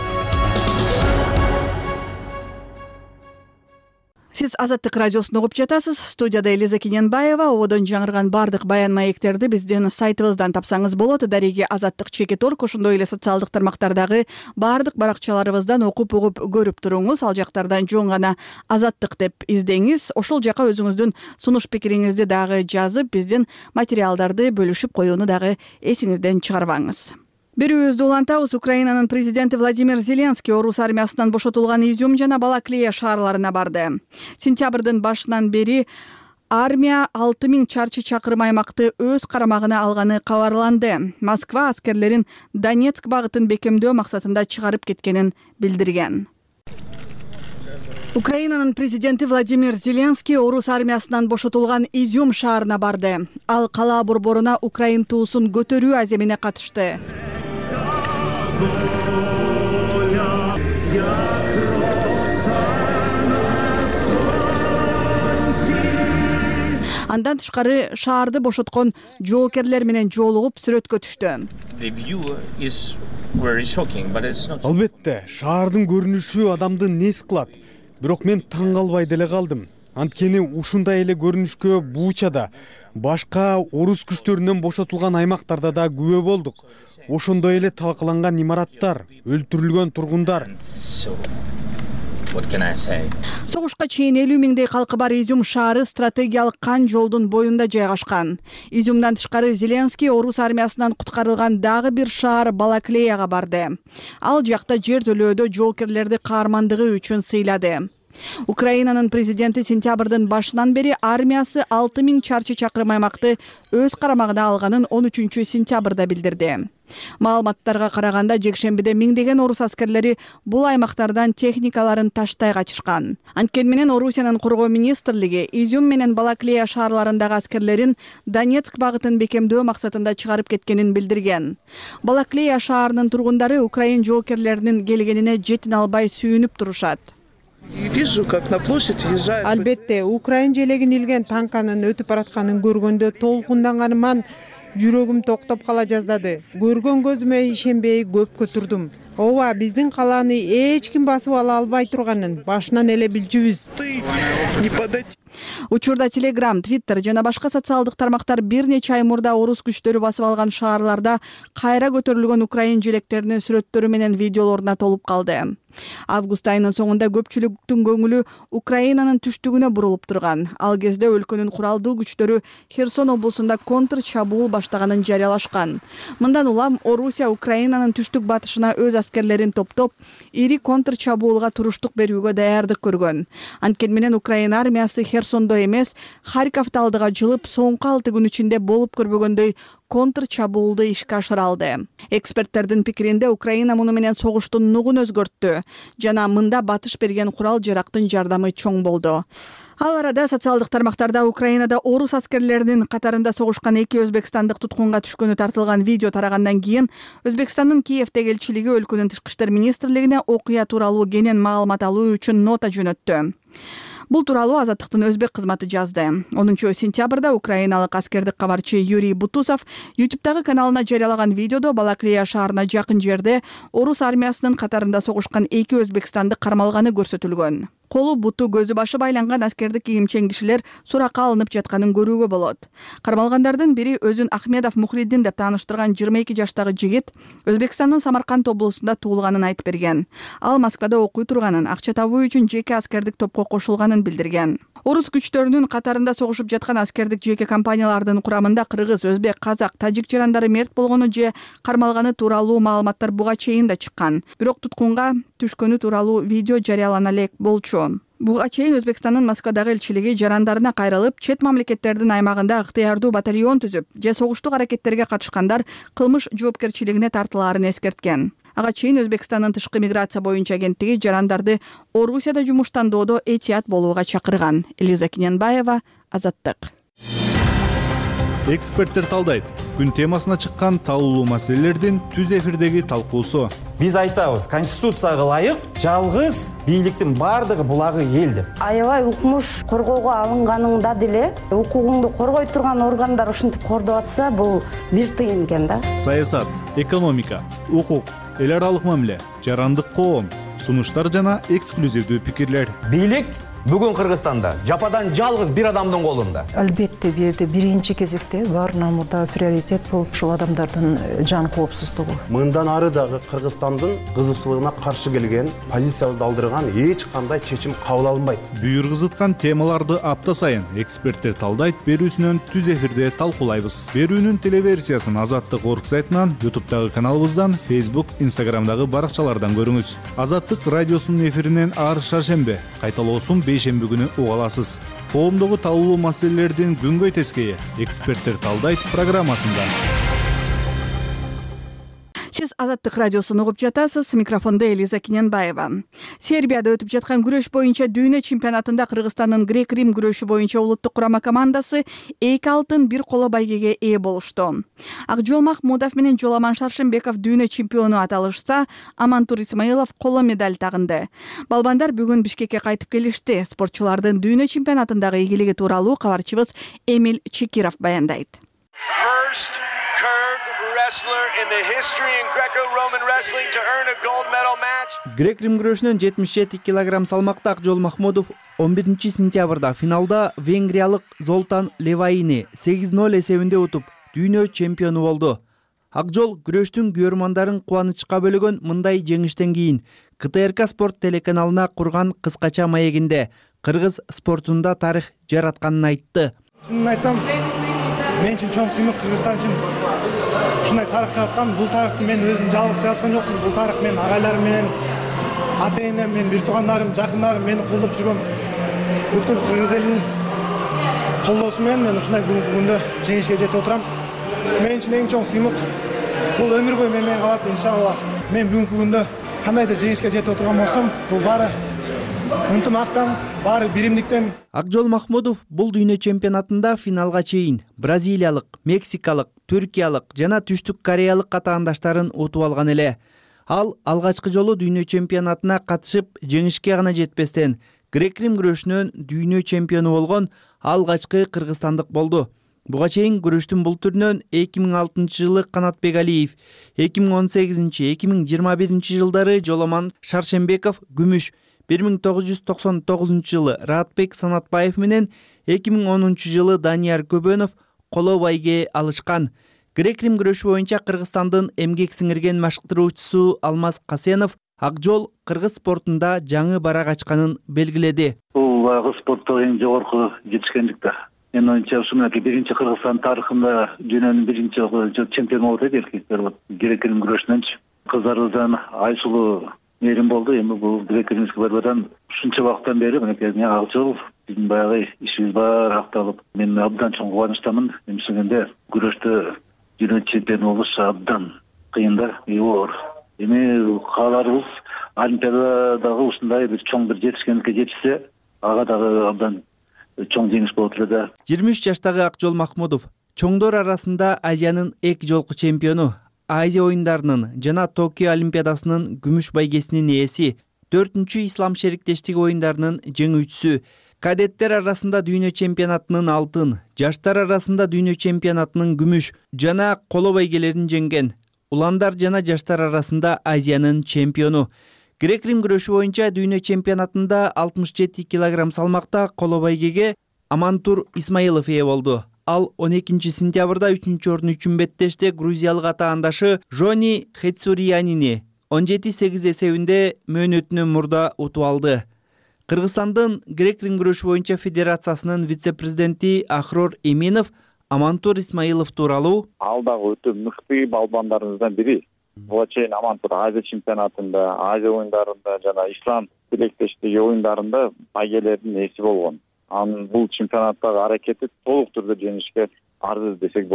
Сиз Азаттык радиосун угуп жатасыз. Студияда Элиза Кененбаева. Ободон жаңырган бардык баян маектерди биздин сайтыбыздан тапсаңыз болот. Дареги Азаттык чекит орг, ошондой эле социалдык тармактардагы бардык баракчаларыбыздан окуп угуп көрүп туруңуз. Ал жактардан жөн гана Азаттык деп издеңиз. Ошол жака өзүңүздүн сунуш пикириңизди дагы жазып, биздин материалдарды бөлүшүп коюуну дагы эсиңизден чыгарбаңыз. Берүүбүздү улантабыз. Украинанын президенти Владимир Зеленский орус армиясынан бошотулган Изюм жана Балаклея шаарларына барды. Сентябрдын башынан бери армия алты миң чарчы чакырым аймакты өз карамагына алганы кабарланды. Москва аскерлерин Донецк багытын бекемдөө максатында чыгарып кеткенин билдирген. Украинанын президенти Владимир Зеленский орус армиясынан бошотулган Изюм шаарына барды. Ал кала борборуна Украин туусун көтөрүү аземине катышты. Андан тышкары шаарды бошоткон жоокерлер менен жолугуп сүрөткө түштү. Албетте, шаардын көрүнүшү адамды нес кылат. Бирок мен таң калбай деле калдым. Анткени ушундай эле көрүнүшкө Бучада, башка орус күчтөрүнөн бошотулган аймактарда да күбө болдук. Ошондой эле талкаланган имараттар, өлтүрүлгөн тургундар. Согушка чейин элүү миңдей калкы бар Изюм шаары стратегиялык кан жолдун боюнда жайгашкан. Изюмдан тышкары Зеленский орус армиясынан куткарылган дагы бир шаар Балаклеяга барды. Ал жакта жер төлөөдө жоокерлерди каармандыгы үчүн сыйлады. Украинанын президенти сентябрдын башынан бери армиясы алты миң чарчы чакырым аймакты өз карамагына алганын он үчүнчү сентябрда билдирди. Маалыматтарга караганда жекшембиде миңдеген орус аскерлери бул аймактардан техникаларын таштай качышкан. Анткени менен Орусиянын коргоо министрлиги Изюм менен Балаклея шаарларындагы аскерлерин Донецк багытын бекемдөө максатында чыгарып кеткенин билдирген. Балаклея шаарынын тургундары Украин жоокерлеринин келгенине жетин албай сүйүнүп турушат. Албетте, Украин желегин илген танканын өтүп баратканын көргөндө толкунданганыман жүрөгүм токтоп кала жаздады. Көргөн көзүмө ишенбей көпкө турдум. Ооба, биздин калааны эч ким басып ала албай турганын башынан эле билчүбүз. Учурда Telegram, Twitter жана башка социалдык тармактар бир нече ай мурда орус күчтөрү басып алган шаарларда кайра көтөрүлгөн Украин желектеринин сүрөттөрү менен видеолоруна толуп калды. Август айынын соңунда көпчүлүктүн көңүлү Украинанын түштүгүнө бурулуп турган. Ал кезде өлкөнүн куралдуу күчтөрү Херсон облусунда контр чабуул баштаганын жарыялашкан. Мындан улам Орусия Украинанын түштүк батышына өз аскерлерин топтоп, ири контр чабуулга туруштук берүүгө даярдык көргөн. Анткени менен Украин армиясы Херсондо эмес, Харьковдо алдыга жылып, соңку алты күн ичинде болуп көрбөгөндөй контр чабуулду ишке ашыра алды. Эксперттердин пикиринде Украина муну менен согуштун нугун өзгөрттү жана мында батыш берген курал жарактын жардамы чоң болду. Ал арада социалдык тармактарда Украинада орус аскерлеринин катарында согушкан эки өзбекстандык туткунга түшкөнү тартылган видео тарагандан кийин Өзбекстандын Киевдеги элчилиги өлкөнүн тышкы иштер министрлигине окуя тууралуу кенен маалымат алуу үчүн нота жөнөттү. Бул тууралуу Азаттыктын өзбек кызматы жазды. онунчу сентябрда украиналык аскердик кабарчы Юрий Бутусов YouTube'дагы каналына жарыялаган видеодо Балаклея шаарына жакын жерде орус армиясынын катарында согушкан эки өзбекстандык кармалганы көрсөтүлгөн. Колу, буту, көзү башы байланган аскердик кийимчен кишилер суракка алынып жатканын көрүүгө болот. Кармалгандардын бири өзүн Ахмедов Мухриддин деп тааныштырган жыйырма эки жаштагы жигит Өзбекстандын Самарканд облусунда туулганын айтып берген. Ал Москвада окуй турганын, акча табуу үчүн жеке аскердик топко кошулганын билдирген. Орус күчтөрүнүн катарында согушуп жаткан аскердик жеке компаниялардын курамында кыргыз, өзбек, казак, тажик жарандары мерт болгону же кармалганы тууралуу маалыматтар буга чейин да чыккан. Бирок туткунга түшкөнү тууралуу видео жарыялана элек болчу. Буга чейин Өзбекстандын Москвадагы элчилиги жарандарына кайрылып, чет мамлекеттердин аймагында ыктыярдуу батальон түзүп, же согуштук аракеттерге катышкандар кылмыш жоопкерчилигине тартылаарын эскерткен. Ага чейин Өзбекстандын тышкы миграция боюнча агенттиги жарандарды Орусияда жумуштандоодо этият болууга чакырган. Элиза Киненбаева, Азаттык. Эксперттер талдайт. Күн темасына чыккан талуулуу маселелердин түз эфирдеги талкуусу. Биз айтабыз, конституцияга ылайык жалгыз бийликтин бардыгы булагы эл деп. Аябай укмуш коргоого алынганыңда деле укугуңду коргой турган органдар ушинтип кордоп атса, бул бир тыйын экен да. Саясат, экономика, укук, эл аралык мамиле, жарандык коом, сунуштар жана эксклюзивдүү пикирлер. Бийлик бүгүн Кыргызстанда жападан жалгыз бир адамдын колунда. Албетте бул жерде биринчи кезекте баарынан мурда приоритет болуп ушул адамдардын жан коопсуздугу. Мындан ары дагы Кыргызстандын кызыкчылыгына каршы келген, позициябызды алдырган эч кандай чечим кабыл алынбайт. Бүйүр кызыткан темаларды апта сайын эксперттер талдайт берүүсүнөн түз эфирде талкуулайбыз. Берүүнүн телеверсиясын Азаттык орг сайтынан, YouTube'дагы каналыбыздан, Facebook, Instagram'дагы баракчалардан көрүңүз. Азаттык радиосунун эфиринен ар шаршембе, кайталоосун бейшемби күнү уга аласыз. Коомдогу талуулуу маселелердин күнгөй тескейи эксперттер талдайт программасында. Сиз Азаттык радиосун угуп жатасыз. Микрофондо Элиза Киненбаева. Сербияда өтүп жаткан күрөш боюнча дүйнө чемпионатында Кыргызстандын грек-рим күрөшү боюнча улуттук курама командасы эки алтын бир коло байгеге ээ болушту. Акжол Махмудов менен Жоламан Шаршембеков дүйнө чемпиону аталышса, Амантур Исмаилов коло медаль тагынды. Балбандар бүгүн Бишкекке кайтып келишти. Спортчулардын дүйнө чемпионатындагы ийгилиги тууралуу кабарчыбыз Эмиль Чекиров баяндайт. Грек-рим күрөшүнөн жетимиш жети килограмм салмакта Акжол Махмудов он биринчи сентябрда финалда венгриялык Золтан Леваини сегиз ноль эсебинде утуп дүйнө чемпиону болду. Акжол күрөштүн көрөрмандарын кубанычка бөлөгөн мындай жеңиштен кийин К Т Р К спорт телеканалына курган кыскача маегинде кыргыз спортунда тарых жаратканын айтты. Чынын айтсам, мен үчүн чоң сыймык Кыргызстан үчүн ушундай тарых жараткан. Бул тарыхты мен өзүм жалгыз жараткан жокмун. Бул тарых менин агайларым менен, ата энем менен, бир туугандарым, жакындарым мени колдоп жүргөн бүткүл кыргыз элинин колдоосу менен мен ушундай бүгүнкү күндө жеңишке жетип отурам. Мен үчүн эң чоң сыймык бул өмүр бою мен менен калат иншалла. Мен бүгүнкү күндө кандайдыр жеңишке жетип отурган болсом, бул баары ынтымактан, баары биримдиктен. Акжол Махмудов бул дүйнө чемпионатында финалга чейин бразилиялык, мексикалык, түркиялык жана түштүк кореялык катаандаштарын утуп алган эле. Ал алгачкы жолу дүйнө чемпионатына катышып, жеңишке гана жетпестен грек-рим күрөшүнөн дүйнө чемпиону болгон алгачкы кыргызстандык болду. Буга чейин күрөштүн бул түрүнөн эки миң алтынчы жылы Канатбек Алиев, эки миң он сегизинчи, эки миң жыйырма биринчи жылдары Жоламан Шаршембеков күмүш, бир миң тогуз жүз токсон тогузунчу жылы Раатбек Санатбаев менен эки миң онунчу жылы Данияр Көбөнов коло байге алышкан. Грек-рим күрөшү боюнча Кыргызстандын эмгек сиңирген машыктыруучусу Алмаз Касенов Акжол кыргыз спортунда жаңы барак ачканын белгиледи. Бул кыргыз спортто эң жогорку жетишкендик да. Мен оюмча ушундай биринчи Кыргызстан тарыхында дүйнөнүн биринчи чемпиону болот эркектер грек-рим күрөшүнөнчү. Кыздарыбыздан Айсулуу мээрим болду. Эми бул грек-римский борьбадан ушунча убакыттан бери мынакей Акжол биздин баягы ишибиз баары акталып, мен абдан чоң кубанычтамын. Эмсегенде күрөштө дүйнө чемпиону болуш абдан кыйын да, оор. Эми кааларыбыз Олимпиададагы ушундай бир чоң бир жетишкендикке жетишсе, ага дагы абдан чоң жеңиш болот эле да. жыйырма үч жаштагы Акжол Махмудов чоңдор арасында Азиянын эки жолку чемпиону, Азия оюндарынын жана Токио Олимпиадасынын күмүш байгесинин ээси, төртүнчү Ислам шериктештиги оюндарынын жеңүүчүсү, кадеттер арасында дүйнө чемпионатынын алтын, жаштар арасында дүйнө чемпионатынын күмүш жана коло байгелерин жеңген, уландар жана жаштар арасында Азиянын чемпиону. Грек-рим күрөшү боюнча дүйнө чемпионатында алтымыш жети килограмм салмакта коло байгеге Амантур Исмаилов ээ болду. Ал он экинчи сентябрда үчүнчү орун үчүн беттеште грузиялык атаандашы Жони Хетсуриянини он жети сегиз эсебинде мөөнөтүнөн мурда утуп алды. Кыргызстандын грек-рим күрөшү боюнча федерациясынын вице-президенти Ахрор Эминов Амантур Исмаилов тууралуу: Ал дагы өтө мыкты балбандарыбыздан бири. Буга чейин Амантур Азия чемпионатында, Азия оюндарында жана Ислам тилектештиги оюндарында байгелердин ээси болгон. Анын бул чемпионаттагы аракети толук түрдө жеңишке арзы десек болот.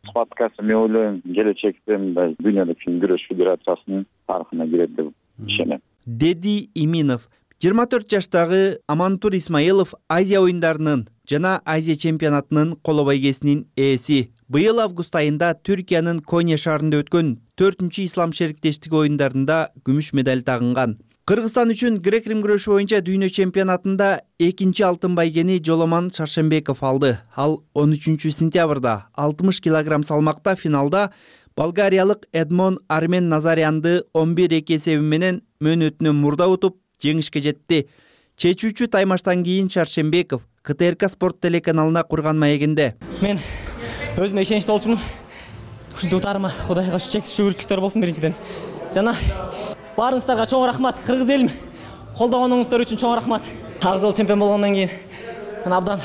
схваткасы мен ойлойм келечекте мындай дүйнөлүк күрөш федерациясынын тарыхына кирет деп ишенем, деди Иминов. жыйырма төрт жаштагы Амантур Исмаилов Азия оюндарынын жана Азия чемпионатынын коло байгесинин ээси. Быйыл август айында Түркиянын Коnya шаарында өткөн төртүнчү ислам шериктештиги оюндарында күмүш медаль тагынган. Кыргызстан үчүн грек-рим күрөшү боюнча дүйнө чемпионатында экинчи алтын байгени Жоломан Шаршембеков алды. Ал он үчүнчү сентябрда алтымыш килограмм салмакта финалда болгариялык Эдмон Армен Назарянды он бир эки эсеби менен мөөнөтүнөн мурда утуп жеңишке жетти. Чечүүчү таймаштан кийин Шаршембеков ка тэ эр ка спорт телеканалына курган маегинде: мен өзүмө ишеничтүү болчумун. Ушинтип утаарыма Кудайга чексиз шүгүрчүлүктөр болсун биринчиден. Жана баарыңыздарга чоң рахмат. Кыргыз элим колдогонуңуздар үчүн чоң рахмат. Ак жол чемпион болгондон кийин мен абдан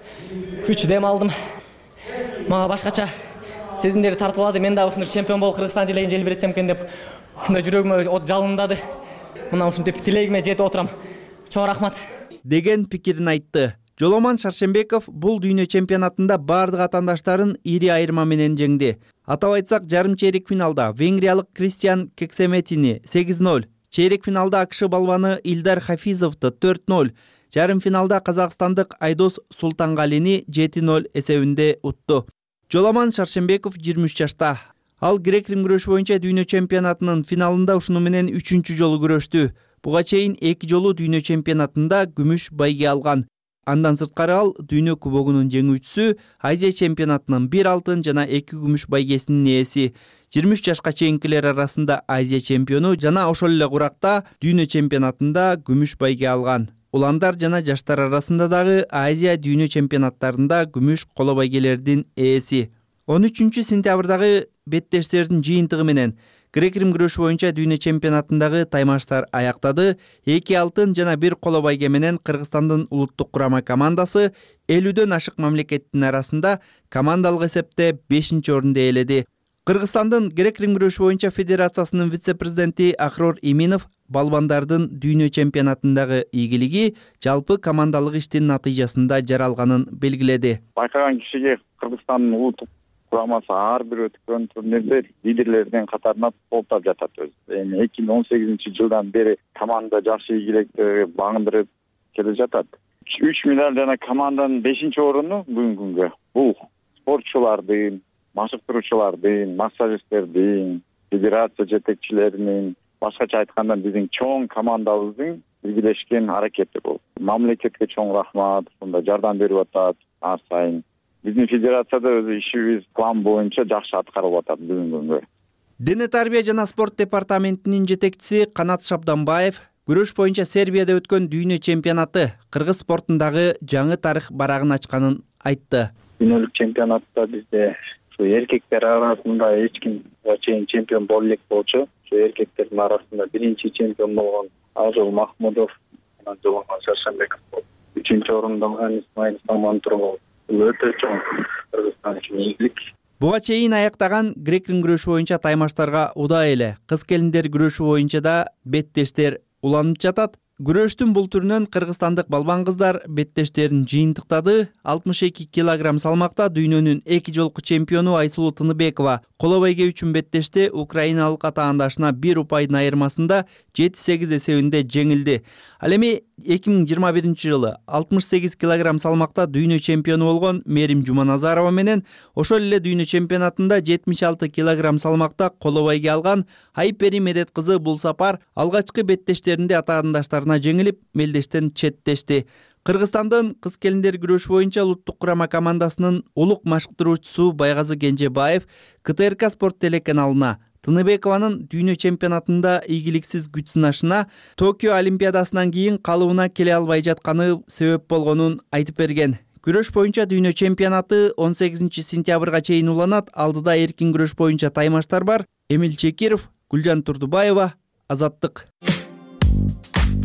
күч дем алдым. Мага башкача сезимдер тартуулады. Мен да ушундай чемпион болуп Кыргызстан желегин желбиретсем экен деп мындай жүрөгүмө от жалындады. Мына ушинтип тилегиме жетип отурам. Чоң рахмат деген пикирин айтты. Жоломан Шаршембеков бул дүйнө чемпионатында бардык атаандаштарын ири айырма менен жеңди. Атап айтсак, жарым чейрек финалда венгриялык Кристиан Кексеметини сегиз ноль, чейрек финалда ак ш балбаны Илдар Хафизовду төрт ноль, жарым финалда казакстандык Айдос Султангалини жети ноль эсебинде утту. Жоломан Шаршембеков жыйырма үч жашта. Ал грек-рим күрөшү боюнча дүйнө чемпионатынын финалында ушуну менен үчүнчү жолу күрөштү. Буга чейин эки жолу дүйнө чемпионатында күмүш байге алган. Андан сырткары ал дүйнө кубогунун жеңүүчүсү, Азия чемпионатынын бир алтын жана эки күмүш байгесинин ээси. жыйырма үч жашка чейинкилер арасында Азия чемпиону жана ошол эле куракта дүйнө чемпионатында күмүш байге алган. Уландар жана жаштар арасында дагы Азия дүйнө чемпионаттарында күмүш коло байгелердин ээси. он үчүнчү сентябрдагы беттештердин жыйынтыгы менен грек-рим күрөшү боюнча дүйнө чемпионатындагы таймаштар аяктады. эки алтын жана бир коло байге менен Кыргызстандын улуттук курама командасы элүүдөн ашык мамлекеттин арасында командалык эсепте бешинчи орунду ээледи. Кыргызстандын грек-рим күрөшү боюнча федерациясынын вице-президенти Акрор Иминов балбандардын дүйнө чемпионатындагы ийгилиги жалпы командалык иштин натыйжасында жаралганын белгиледи. Байкаган кишиге Кыргызстандын улуттук курамасы ар бир өткөн турнирде лидерлердин катарына толтап жатат өзү. Эми эки миң он сегизинчи жылдан бери команда жакшы ийгиликти багындырып келе жатат. үч медаль жана команданын бешинчи орunu бүгүнкү күнгө бул спортчулардын, машыктыруучулардын, массажисттердин, федерация жетекчилеринин, башкача айтканда биздин чоң командабыздын биргелешкен аракети бул. Мамлекетке чоң рахмат, ушундай жардам берип атат ар сайын. Биздин федерацияда өзү ишибиз план боюнча жакшы аткарылып атат бүгүнкү күнгө. Дене тарбия жана спорт департаментинин жетекчиси Канат Шабданбаев күрөш боюнча Сербияда өткөн дүйнө чемпионаты кыргыз спортундагы жаңы тарых барагын ачканын айтты. Дүйнөлүк чемпионатта бизде ушу эркектер арасында эч ким буга чейин чемпион боло элек болчу. Ушу эркектердин арасында биринчи чемпион болгон Акжол Махмудов, анан Жоломан Шаршембеков болду. Үчүнчү орунду алган Исмаил Самантур болду. Өтө чоң Кыргызстан үчүн ийгилик. Буга чейин аяктаган грек-рим күрөшү боюнча таймаштарга удай эле кыз келиндер күрөшү боюнча да беттештер уланып жатат. Күрөштүн бул түрүнөн кыргызстандык балбан кыздар беттештерин жыйынтыктады. алтымыш эки килограмм салмакта дүйнөнүн эки жолку чемпиону Айсулуу Тыныбекова коло байге үчүн беттеште украиналык атаандашына бир упайдын айырмасында жети сегиз эсебинде жеңилди. Ал эми эки миң жыйырма биринчи жылы алтымыш сегиз килограмм салмакта дүйнө чемпиону болгон Мерим Жуманазарова менен ошол эле дүйнө чемпионатында жетимиш алты килограмм салмакта коло байге алган Айпери Медет кызы бул сапар алгачкы беттештеринде атаандаштарына жеңилип, мелдештен четтешти. Кыргызстандын кыз келиндер күрөшү боюнча улуттук курама командасынын улук машыктыруучусу Байгазы Кенжебаев ка тэ эр ка спорт телеканалына Тыныбекованын дүйнө чемпионатында ийгиликсиз күч сынашына Токио олимпиадасынан кийин калыбына келе албай жатканы себеп болгонун айтып берген. Күрөш боюнча дүйнө чемпионаты он сегизинчи сентябрга чейин уланат. Алдыда эркин күрөш боюнча таймаштар бар. Эмил Чекиров, Гүлжан Турдубаева, Азаттык.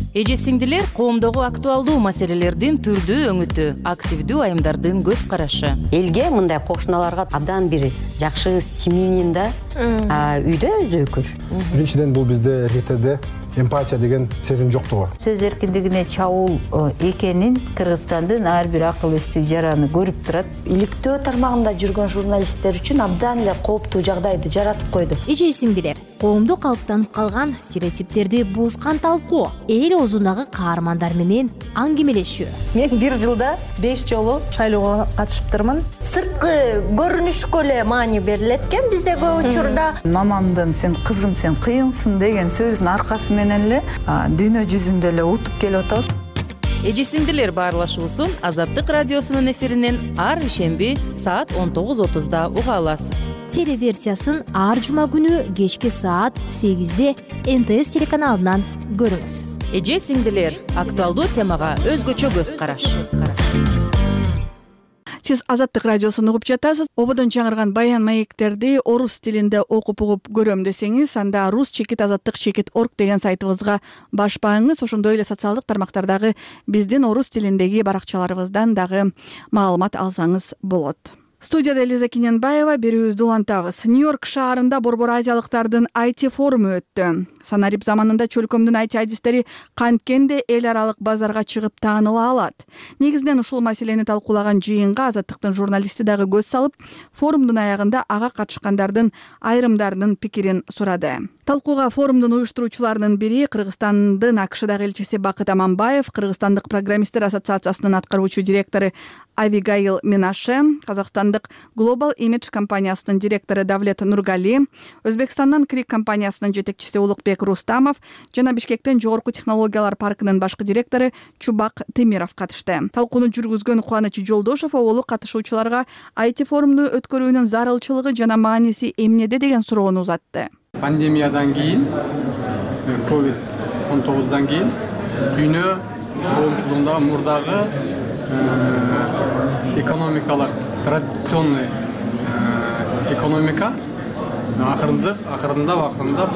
Эже сиңдилер коомдогу актуалдуу маселелердин түрдүү өңүтү, активдүү айымдардын көз карашы. Элге мындай кошуналарга абдан бир жакшы семьянин да үйдө өзөкүр. Биринчиден бул бизде эркектерде эмпатия деген сезим жоктугу. Сөз эркиндигине чабуул экенин Кыргызстандын ар бир акыл эстүү жараны көрүп турат. Иликтөө тармагында жүргөн журналисттер үчүн абдан эле кооптуу жагдайды жаратып койду. Эже сиңдилер, коомдо калыптанып калган стереотиптерди буузган талкуу, эл оозундагы каармандар менен аңгемелешүү. Мен бир жылда беш жолу шайлоого катышыптырмын. Сырткы көрүнүшкө эле маани берилет экен бизде көп учурда. Мамамдын сен кызым сен кыйынсың деген сөзүнүн аркасы менен эле дүйнө жүзүндө эле утуп келип атабыз. Эже сиңдилер баарлашуусун Азаттык радиосунун эфиринен ар ишемби саат он тогуз отузда уга аласыз. Телеверсиясын ар жума күнү кечки саат сегизде эн тэ эс телеканалынан көрүңүз. Эже сиңдилер актуалдуу темага өзгөчө көз караш. Сиз Азаттык радиосун угуп жатасыз. Ободон чаңырган баян маектерди орус тилинде окуп угуп көрөм десеңиз, анда рус чекит азаттык чекит орг деген сайтыбызга башпаңыз. Ошондой эле социалдык тармактардагы биздин орус тилиндеги баракчаларыбыздан дагы маалымат алсаңыз болот. Студияда Лиза Киненбаева, берүүбүздү улантабыз. Нью-Йорк шаарында Борбор азиялыктардын ай ти форуму өттү. Санарип заманында чөлкөмдүн ай ти адистери канткенде эл аралык базарга чыгып тааныла алат. Негизинен ушул маселени талкуулаган жыйынга Азаттыктын журналисти дагы көз салып, форумдун аягында ага катышкандардын айрымдарынын пикирин сурады. Талкууга форумдун уюштуруучуларынын бири Кыргызстандын АКШдагы элчиси Бакыт Аманбаев, Кыргызстандык программисттер ассоциациясынын аткаруучу директору Авигаил Минаше, Казакстандык Global Image компаниясынын директору Давлет Нургали, Өзбекстандан Крик компаниясынын жетекчиси Улукбек Рустамов жана Бишкектен Жогорку технологиялар паркынын башкы директору Чубак Темиров катышты. Талкууну жүргүзгөн Кубаныч Жолдошов оолу катышуучуларга ай ти форумду өткөрүүнүн зарылчылыгы жана мааниси эмнеде деген суроону узатты. Пандемиядан кийин, ковид он тогуздан кийин дүйнө коомчулугундагы мурдагы экономикалык традиционный экономика акырындап акырындап акырындап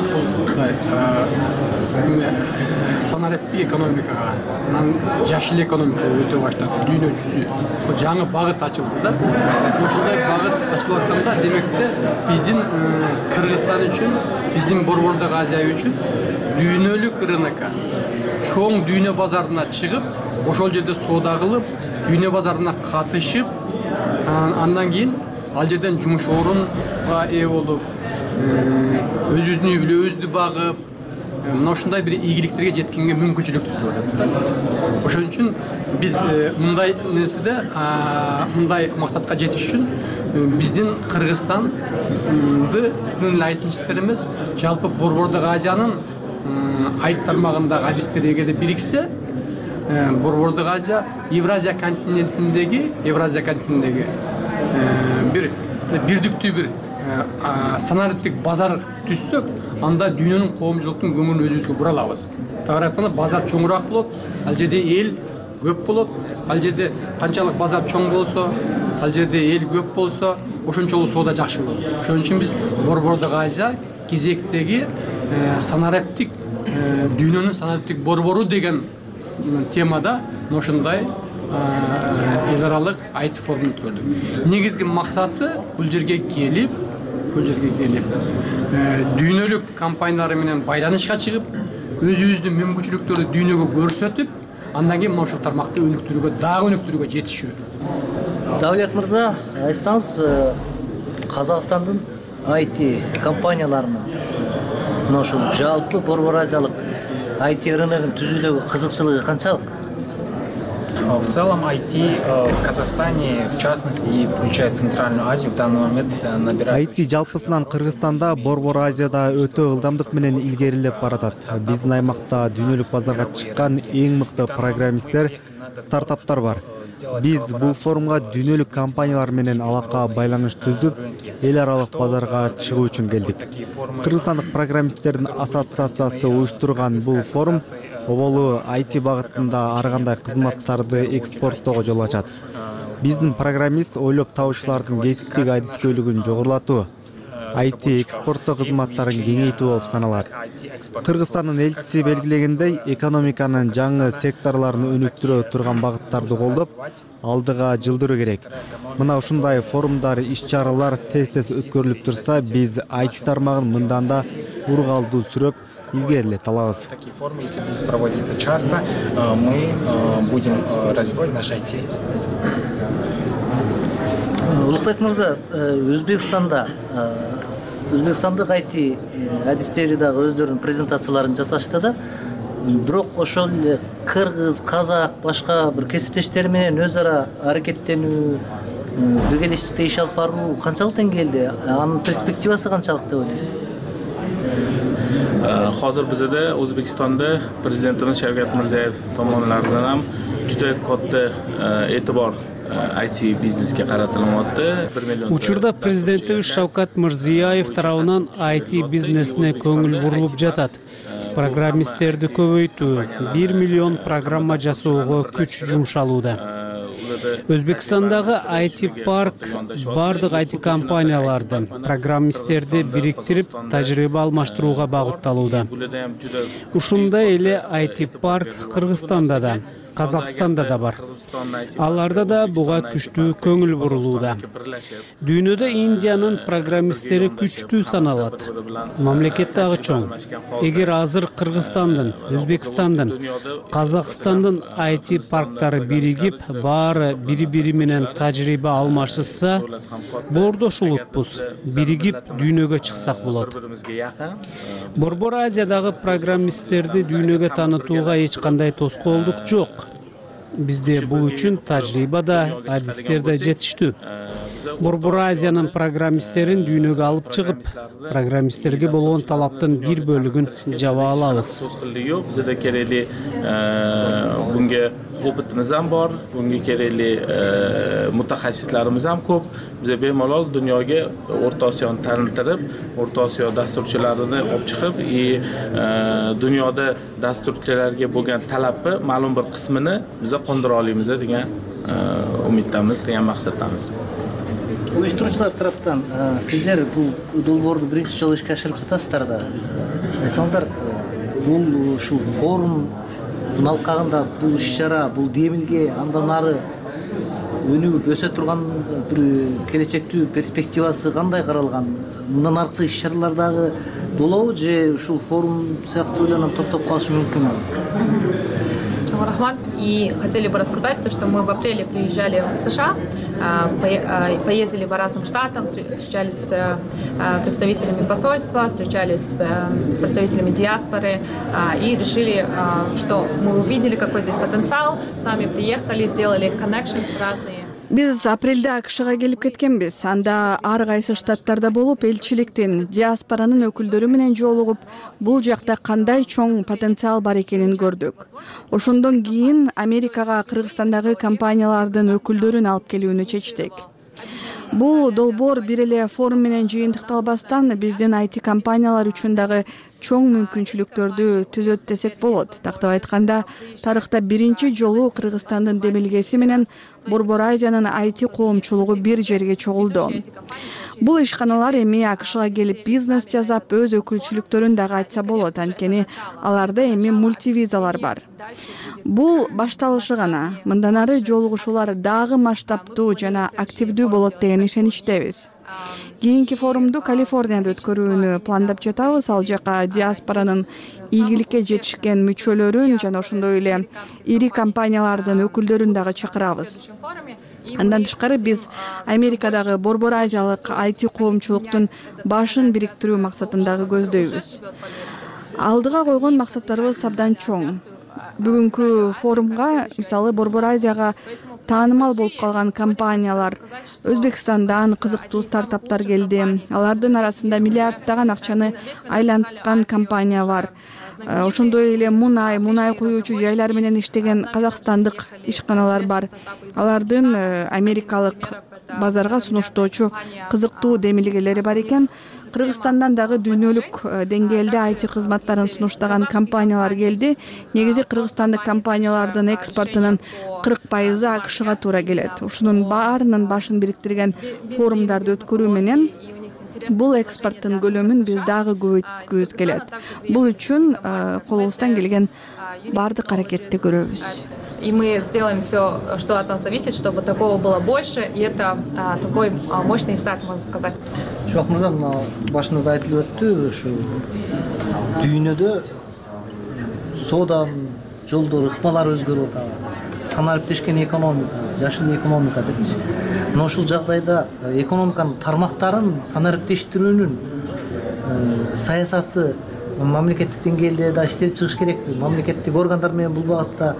санариптик экономикага, анан жашыл экономикага өтө баштады. Дүйнө жүзү жаңы багыт ачылды да. Ошондой багыт ачылып атканда, демекте биздин Кыргызстан үчүн, биздин Борбордук Азия үчүн дүйнөлүк рынокко, чоң дүйнө базарына чыгып, ошол жерде соода кылып, дүйнө базарына катышып, андан кийин ал жерден жумуш орунга ээ болуп, өзүбүздүн үй бүлөбүздү багып, мына ушундай бир ийгиликтерге жеткенге мүмкүнчүлүк түзүлүп атат. Ошон үчүн биз мындай нерседе, мындай максатка жетиш үчүн биздин Кыргызстанды айтынчтар эмес, жалпы Борбордук Азиянын айт тармагындагы адистер эгерде бириксе, Борбордук Азия Евразия континентиндеги, Евразия континентиндеги бир бирдиктүү бир санариптик базар түзсөк, анда дүйнөнүн коомчулуктун көңүлүн өзүбүзгө бура алабыз. Тагыраак айтканда, базар чоңураак болот, ал жерде эл көп болот, ал жерде канчалык базар чоң болсо, ал жерде эл көп болсо, ошончолук соода жакшы болот. Ошон үчүн биз Борбордук Азия кезектеги санариптик дүйнөнүн санариптик борбору деген темада ошондой эл аралык ай ти форум өткөрдүк. Негизги максаты бул жерге келип, бул жерге келип, дүйнөлүк компаниялар менен байланышка чыгып, өзүбүздүн мүмкүнчүлүктөрдү дүйнөгө көрсөтүп, андан кийин ошол тармакты өнүктүрүүгө, дагы өнүктүрүүгө жетишүү. Давлет мырза, айтсаңыз, Казакстандын ай ти компанияларынын мына ушул жалпы Борбор Азиялык ай ти рыногун түзүүдөгү кызыкчылыгы канчалык? В целом ай ти в Казахстане, в частности, и включая Центральную Азию, в данный момент набирает... ай ти жалпысынан Кыргызстанда, Борбор Азияда өтө ылдамдык менен илгерилеп баратат. Биздин аймакта дүйнөлүк базарга чыккан эң мыкты программисттер, стартаптар бар. Биз бул форумга дүйнөлүк компаниялар менен алака байланыш түзүп, эл аралык базарга чыгуу үчүн келдик. Кыргызстандык программисттердин ассоциациясы уюштурган бул форум оболу ай ти багытында ар кандай кызматтарды экспорттоого жол ачат. Биздин программист ойлоп табуучулардын кесиптик адискөйлүгүн жогорулатуу, ай ти экспорттоо кызматтарын кеңейтүү болуп саналат. Кыргызстандын элчиси белгилегендей, экономиканын жаңы секторлорун өнүктүрө турган багыттарды колдоп, алдыга жылдыруу керек. Мына ушундай форумдар, иш-чаралар тез-тез өткөрүлүп турса, биз ай ти тармагын мындан да ургалдуу сүрөп илгерилете алабыз. Такие форумы, если будут проводиться часто, мы будем развивать наш ай ти. Улукбек мырза, Өзбекстанда Өзбекстандык ай ти адистери дагы өздөрүнүн презентацияларын жасашты да. Бирок ошол эле кыргыз, казак, башка бир кесиптештер менен өз ара аракеттенүү, биргелешикте иш алып баруу канчалык деңгээлде? Анын перспективасы канчалык деп ойлойсуз? Hozir bizda O'zbekistonda prezidentimiz Shavkat Mirziyoyev tomonidan ham juda katta e'tibor ай ти biznesga qaratilyapti. Учурда президентибиз Шавкат Мирзиёев тарабынан ай ти бизнесине көңүл бурулуп жатат. Программисттерди көбөйтүү, бир миллион программа жасоого күч жумшалууда. Өзбекстандагы ай ти парк бардык ай ти компанияларды, программисттерди бириктирип, тажрыйба алмаштырууга багытталууда. Ушундай эле ай ти парк Кыргызстанда да, Казакстанда да бар. Аларда да буга күчтүү көңүл бурулууда. Дүйнөдө Индиянын программисттери күчтүү саналат. Мамлекет дагы чоң. Эгер азыр Кыргызстандын, Өзбекстандын, Казакстандын ай ти парктары биригип, баары бири-бири менен тажрыйба алмашса, бордош улутпуз, биригип дүйнөгө чыксак болот. Борбор Азиядагы программисттерди дүйнөгө таанытууга эч кандай тоскоолдук жок. Бизде бул үчүн тажрыйба да, адистер да жетиштүү. Борбор Азиянын программисттерин дүйнөгө алып чыгып, программисттерге болгон талаптын бир бөлүгүн жаба алабыз. Bizda kerakli bunga opitimiz ham bor, bunga kerakli mutaxassislarimiz ham ko'p. Biz bemalol dunyoga O'rta Osiyoni taniltirib, O'rta Osiyo dasturchilarini olib chiqib, dunyoda dasturchilarga bo'lgan talabni ma'lum bir qismini biz qondira olamiz degan umiddamiz, degan maqsaddamiz. Uyuштуруучулар тараптан сиздер бул долбоорду биринчи жолу ишке ашырып жатасыздар да. Айтсаңыздар, бул ушул форум алкагында бул иш-чара, бул демилге андан ары өнүгүп өсө турган бир келечектүү перспективасы кандай каралган? Мындан аркы иш-чаралар дагы болобу же ушул форум сыяктуу эле токтоп калышы мүмкүнбү? Рахман, и хотели бы рассказать то, что мы в апреле приезжали в США, поездили по разным штатам, встречались с представителями посольства, встречались с представителями диаспоры и решили, что мы увидели, какой здесь потенциал, сами приехали, сделали connections разные. Биз апрелде АКШга келип кеткенбиз. Анда ар кайсы штаттарда болуп, элчиликтин, диаспоранын өкүлдөрү менен жолугуп, бул жакта кандай чоң потенциал бар экенин көрдүк. Ошондон кийин Америкага Кыргызстандагы компаниялардын өкүлдөрүн алып келүүнү чечтик. Бул долбоор бир эле форум менен жыйынтыкталбастан биздин ай ти компаниялар үчүн дагы чоң мүмкүнчүлүктөрдү түзөт десек болот. Тактап айтканда, тарыхта биринчи жолу Кыргызстандын демилгеси менен Борбор Азиянын ай ти коомчулугу бир жерге чогулду. Бул ишканалар эми АКШга келип бизнес жасап, өз өкүлчүлүктөрүн дагы ачса болот, анткени аларда эми мультивизалар бар. Бул башталышы гана. Мындан ары жолугушуулар дагы масштабдуу жана активдүү болот деген ишеничтебиз. Кийинки форумду Калифорнияда өткөрүүнү пландап жатабыз. Ал жака диаспоранын ийгиликке жетишкен мүчөлөрүн жана ошондой эле ири компаниялардын өкүлдөрүн дагы чакырабыз. Андан тышкары биз Америкадагы Борбор Азиялык ай ти коомчулуктун башын бириктирүү максатындагы көздөйбүз. Алдыга койгон максаттарыбыз абдан чоң. Бүгүнкү форумга, мисалы, Борбор Азияга таанымал болуп калган компаниялар, Өзбекстандан кызыктуу стартаптар келди. Алардын арасында миллиарддаган акчаны айланткан компания бар. Ошондой эле мунай, мунай куюучу жайлар менен иштеген казакстандык ишканалар бар. Алардын америкалык базарга сунуштоочу кызыктуу демилгелери бар экен. Кыргызстандан дагы дүйнөлүк деңгээлде ай ти кызматтарын сунуштаган компаниялар келди. Негизи кыргызстандык компаниялардын экспортунун кырк пайызы АКШга туура келет. Ушунун баарынын башын бириктирген форумдарды өткөрүү менен Бул экспорттун көлөмүн биз дагы көбөйткүбүз келет. Бул үчүн колубуздан келген баардык аракетти көрөбүз. И мы сделаем все, что от нас зависит, чтобы такого было больше, и это а, такой а, мощный старт, можно сказать. Шуак мырза, мына башында айтылып өттү, ушу дүйнөдө сооданын жолдору, ыкмалары өзгөрүп атат. Санариптешкен экономика, жашыл экономика депчи. Мына ушул жагдайда экономиканын тармактарын санариптештирүүнүн саясаты мамлекеттик деңгээлде да иштелип чыгыш керекпи? Мамлекеттик органдар менен бул багытта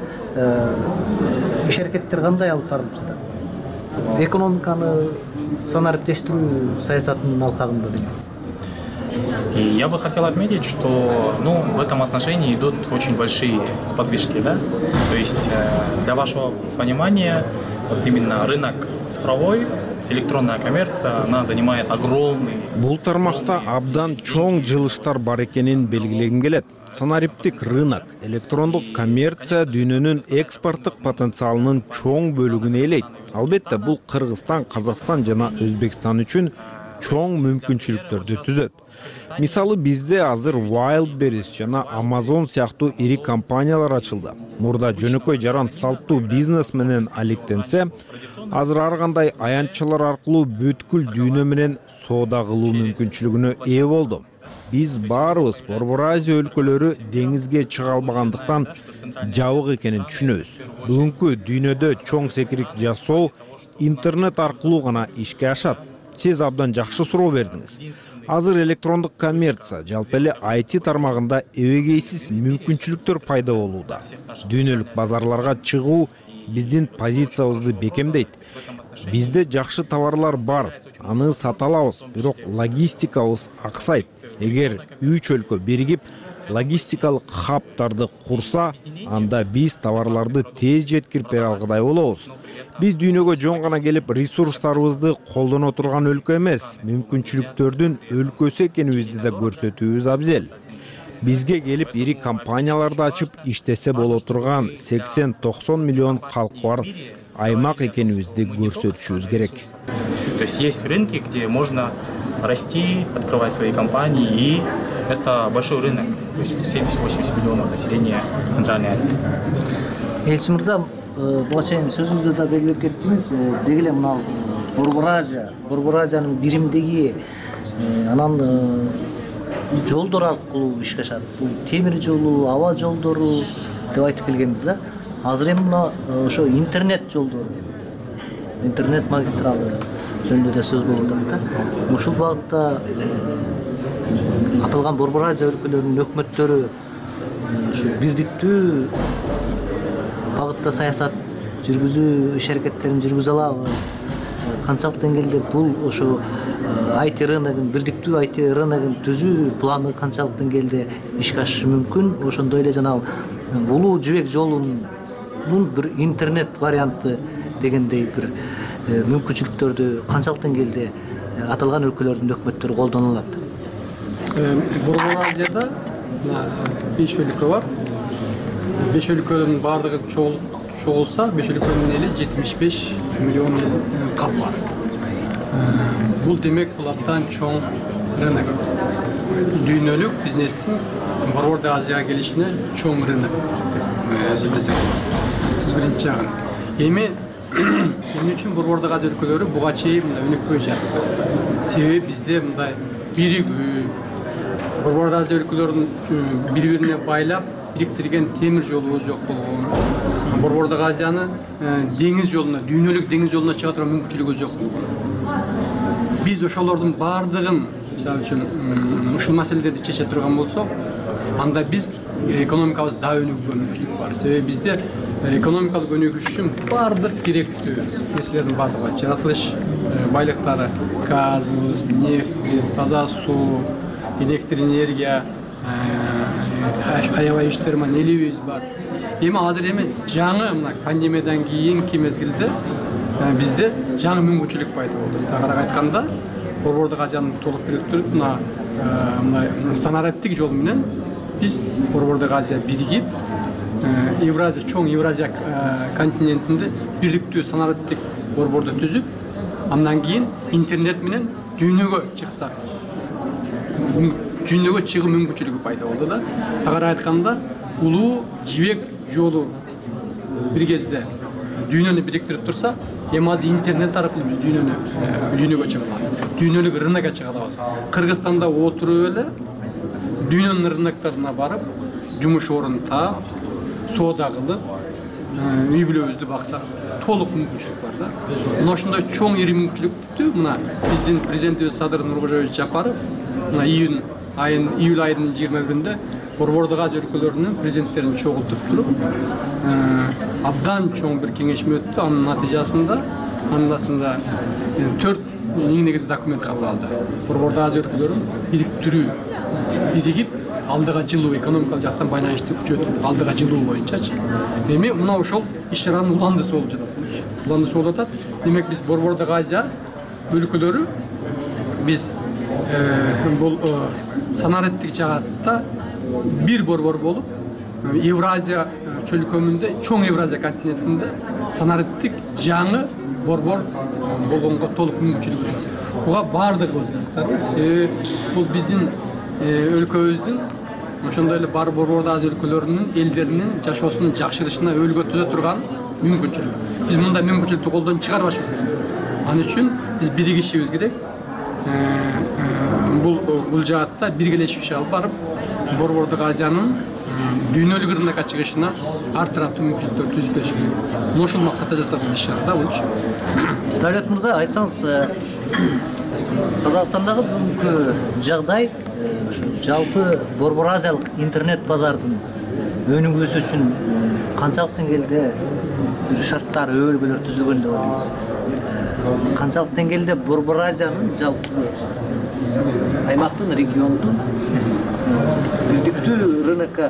иш аракеттер кандай алып барылып жатат? Экономиканы санариптештирүү саясатынын алкагында деген. И я бы хотел отметить, что ну, в этом отношении идут очень большие сподвижки. Да? То есть, для вашего понимания, вот именно рынок цифровой, электронная коммерция, она занимает огромный... Бул тармакта абдан чоң жылыштар бар экенин белгилегим келет. Санариптик рынок, электрондук коммерция дүйнөнүн экспорттук потенциалынын чоң бөлүгүн ээлейт. Албетте, бул Кыргызстан, Казакстан жана Өзбекстан үчүн чоң мүмкүнчүлүктөрдү түзөт. Мисалы бизде азыр Wildberries жана Amazon сыяктуу ири компаниялар ачылды. Мурда жөнөкөй жаран салттуу бизнес менен алектенсе, азыр ар кандай аянтчылар аркылуу бүткүл дүйнө менен соода кылуу мүмкүнчүлүгүнө ээ болду. Биз баарыбыз Борбор Азия өлкөлөрү деңизге чыга албагандыктан жабык экенин түшүнөбүз. Бүгүнкү дүйнөдө чоң секирик жасоо интернет аркылуу гана ишке ашат. Сиз абдан жакшы суроо бердиңиз. Азыр электрондук коммерция, жалпы эле ай ти тармагында эбегейсиз мүмкүнчүлүктөр пайда болууда. Дүйнөлүк базарларга чыгуу биздин позициябызды бекемдейт. Бизде жакшы товарлар бар, аны сата алабыз, бирок логистикабыз аксайт. Эгер үч өлкө биригип логистикалык хабтарды курса, анда биз товарларды тез жеткирип бере алгыдай болобуз. Биз дүйнөгө жөн гана келип ресурстарыбызды колдоно турган өлкө эмес, мүмкүнчүлүктөрдүн өлкөсү экенибизди да көрсөтүүбүз абзел. Бизге келип ири компанияларды ачып иштесе боло турган сексен токсон миллион калкы бар аймак экенибизди көрсөтүшүбүз керек. То есть есть рынки, где можно расти, открывать свои компании, и это большой рынок, то есть семьдесят-восемьдесят миллионов населения Центральной Азии. Элчи мырза, буга чейин сөзүңүздө да белгилеп кеттиңиз, деги эле мына Борбор Азия, Борбор Азиянын биримдиги анан жолдор аркылуу ишке ашат. Бул темир жолу, аба жолдору деп айтып келгенбиз да. Азыр эми мына ошо интернет жолдору, интернет магистралы жөнүндө да сөз болуп атат да. Ушул багытта аталган Борбор Азия өлкөлөрүнүн өкмөттөрү ушу бирдиктүү багытта саясат жүргүзүү иш аракеттерин жүргүзө алабы? Канчалык деңгээлде бул ошо ай ти рыногун, бирдиктүү ай ти рыногун түзүү планы канчалык деңгээлде ишке ашышы мүмкүн? Ошондой эле жанагы улуу жибек жолунун бир интернет варианты дегендей бир мүмкүнчүлүктөрдү канчалык деңгээлде аталган өлкөлөрдүн өкмөттөрү колдоно алат? Борбор Азияда беш өлкө бар. Беш өлкөнүн баардыгы чогулса, беш өлкөнүн эли жетимиш беш миллион эл калк бар. Бул демек бул абдан чоң рынок. Дүйнөлүк бизнестин Борбор Азияга келишине чоң рынок деп эсептесек болот. Биринчи жагы. Эми эмне үчүн Борбор Азия өлкөлөрү буга чейин мындай өнүкпөй жатты? Себеби бизде мындай биригүү, Борбор Азия өлкөлөрүн бири-бирине байлап бириктирген темир жолубуз жок болгон. Борбор Азияны деңиз жолуна, дүйнөлүк деңиз жолуна чыга турган мүмкүнчүлүгү жок болгон. Биз ошолордун баардыгын, мисалы үчүн, ушул маселелерди чече турган болсок, анда биз экономикабыз да өнүгүүгө мүмкүнчүлүк бар. Себеби бизде экономикалык өнүгүш үчүн баардык керектүү нерселердин баардыгы бар. Жаратылыш байлыктары, газыбыз, нефть, таза суу, электр энергия, аябай иштер менен элибиз бар. Эми азыр эми жаңы мына пандемиядан кийинки мезгилде бизде жаңы мүмкүнчүлүк пайда болду. Тагыраак айтканда, Борбор Азиянын толук бириктирип, мына мына санариптик жол менен биз Борбор Азия биригип, Евразия, чоң Евразия континентинде бириктүү санариптик борборду түзүп, андан кийин интернет менен дүйнөгө чыксак дүйнөгө чыгуу мүмкүнчүлүгү пайда болду да. Тагыраак айтканда улуу жибек жолу бир кезде дүйнөнү бириктирип турса, эми азыр интернет аркылуу биз дүйнөнү дүйнөгө чыга алабыз. Дүйнөлүк рынокко чыга алабыз. Кыргызстанда отуруп эле дүйнөнүн рыноктарына барып, жумуш орун таап, соода кылып, үй бүлөбүздү баксак, толук мүмкүнчүлүк бар да. Мына ошондой чоң ири мүмкүнчүлүктү мына биздин президентибиз Садыр Нуркожоевич Жапаров мына июнь айын июль айынын жыйырма биринде Борбордук Азия өлкөлөрүнүн президенттерин чогултуп туруп, абдан чоң бир кеңешме өттү. Анын натыйжасында андасында төрт негизги документ кабыл алды. Борбордук Азия өлкөлөрүн бириктирүү, биригип алдыга жылуу экономикалык жактан байланышты күчөтүп, алдыга жылуу боюнчачы. Эми мына ошол иш-чаранын уландысы болуп жатат. Уландысы болуп атат. Демек биз Борбордук Азия өлкөлөрү биз бул санариптик жагатта бир борбор болуп, Евразия чөлкөмүндө, чоң Евразия континентинде санариптик жаңы борбор болгонго толук мүмкүнчүлүгүбүз бар. Буга баардыгыбыз ыкыктарбыз. Бул биздин өлкөбүздүн ошондой эле бар Борбордук Азия өлкөлөрүнүн элдеринин жашоосунун жакшырышына өлгө түзө турган мүмкүнчүлүк. Биз мындай мүмкүнчүлүктү колдон чыгарбашыбыз керек. Ал үчүн биз биригишибиз керек. Бул бул жаатта биргелешүүчү алып барып, Борбордук Азиянын дүйнөлүк рынокко чыгышына ар тараптуу мүмкүнчүлүктөр түзүп бериш керек. Ошол максатта жасалган иш-чара да бул. Давлет мырза, айтсаңыз, Казакстандагы бүгүнкү жагдай жалпы Борбор Азиялык интернет базардын өнүгүүсү үчүн канчалык деңгээлде бир шарттар, өбөлгөлөр түзүлгөн деп ойлойсуз? Канчалык деңгээлде Борбор Азиянын жалпы аймактын, региондун бирдиктүү рынокко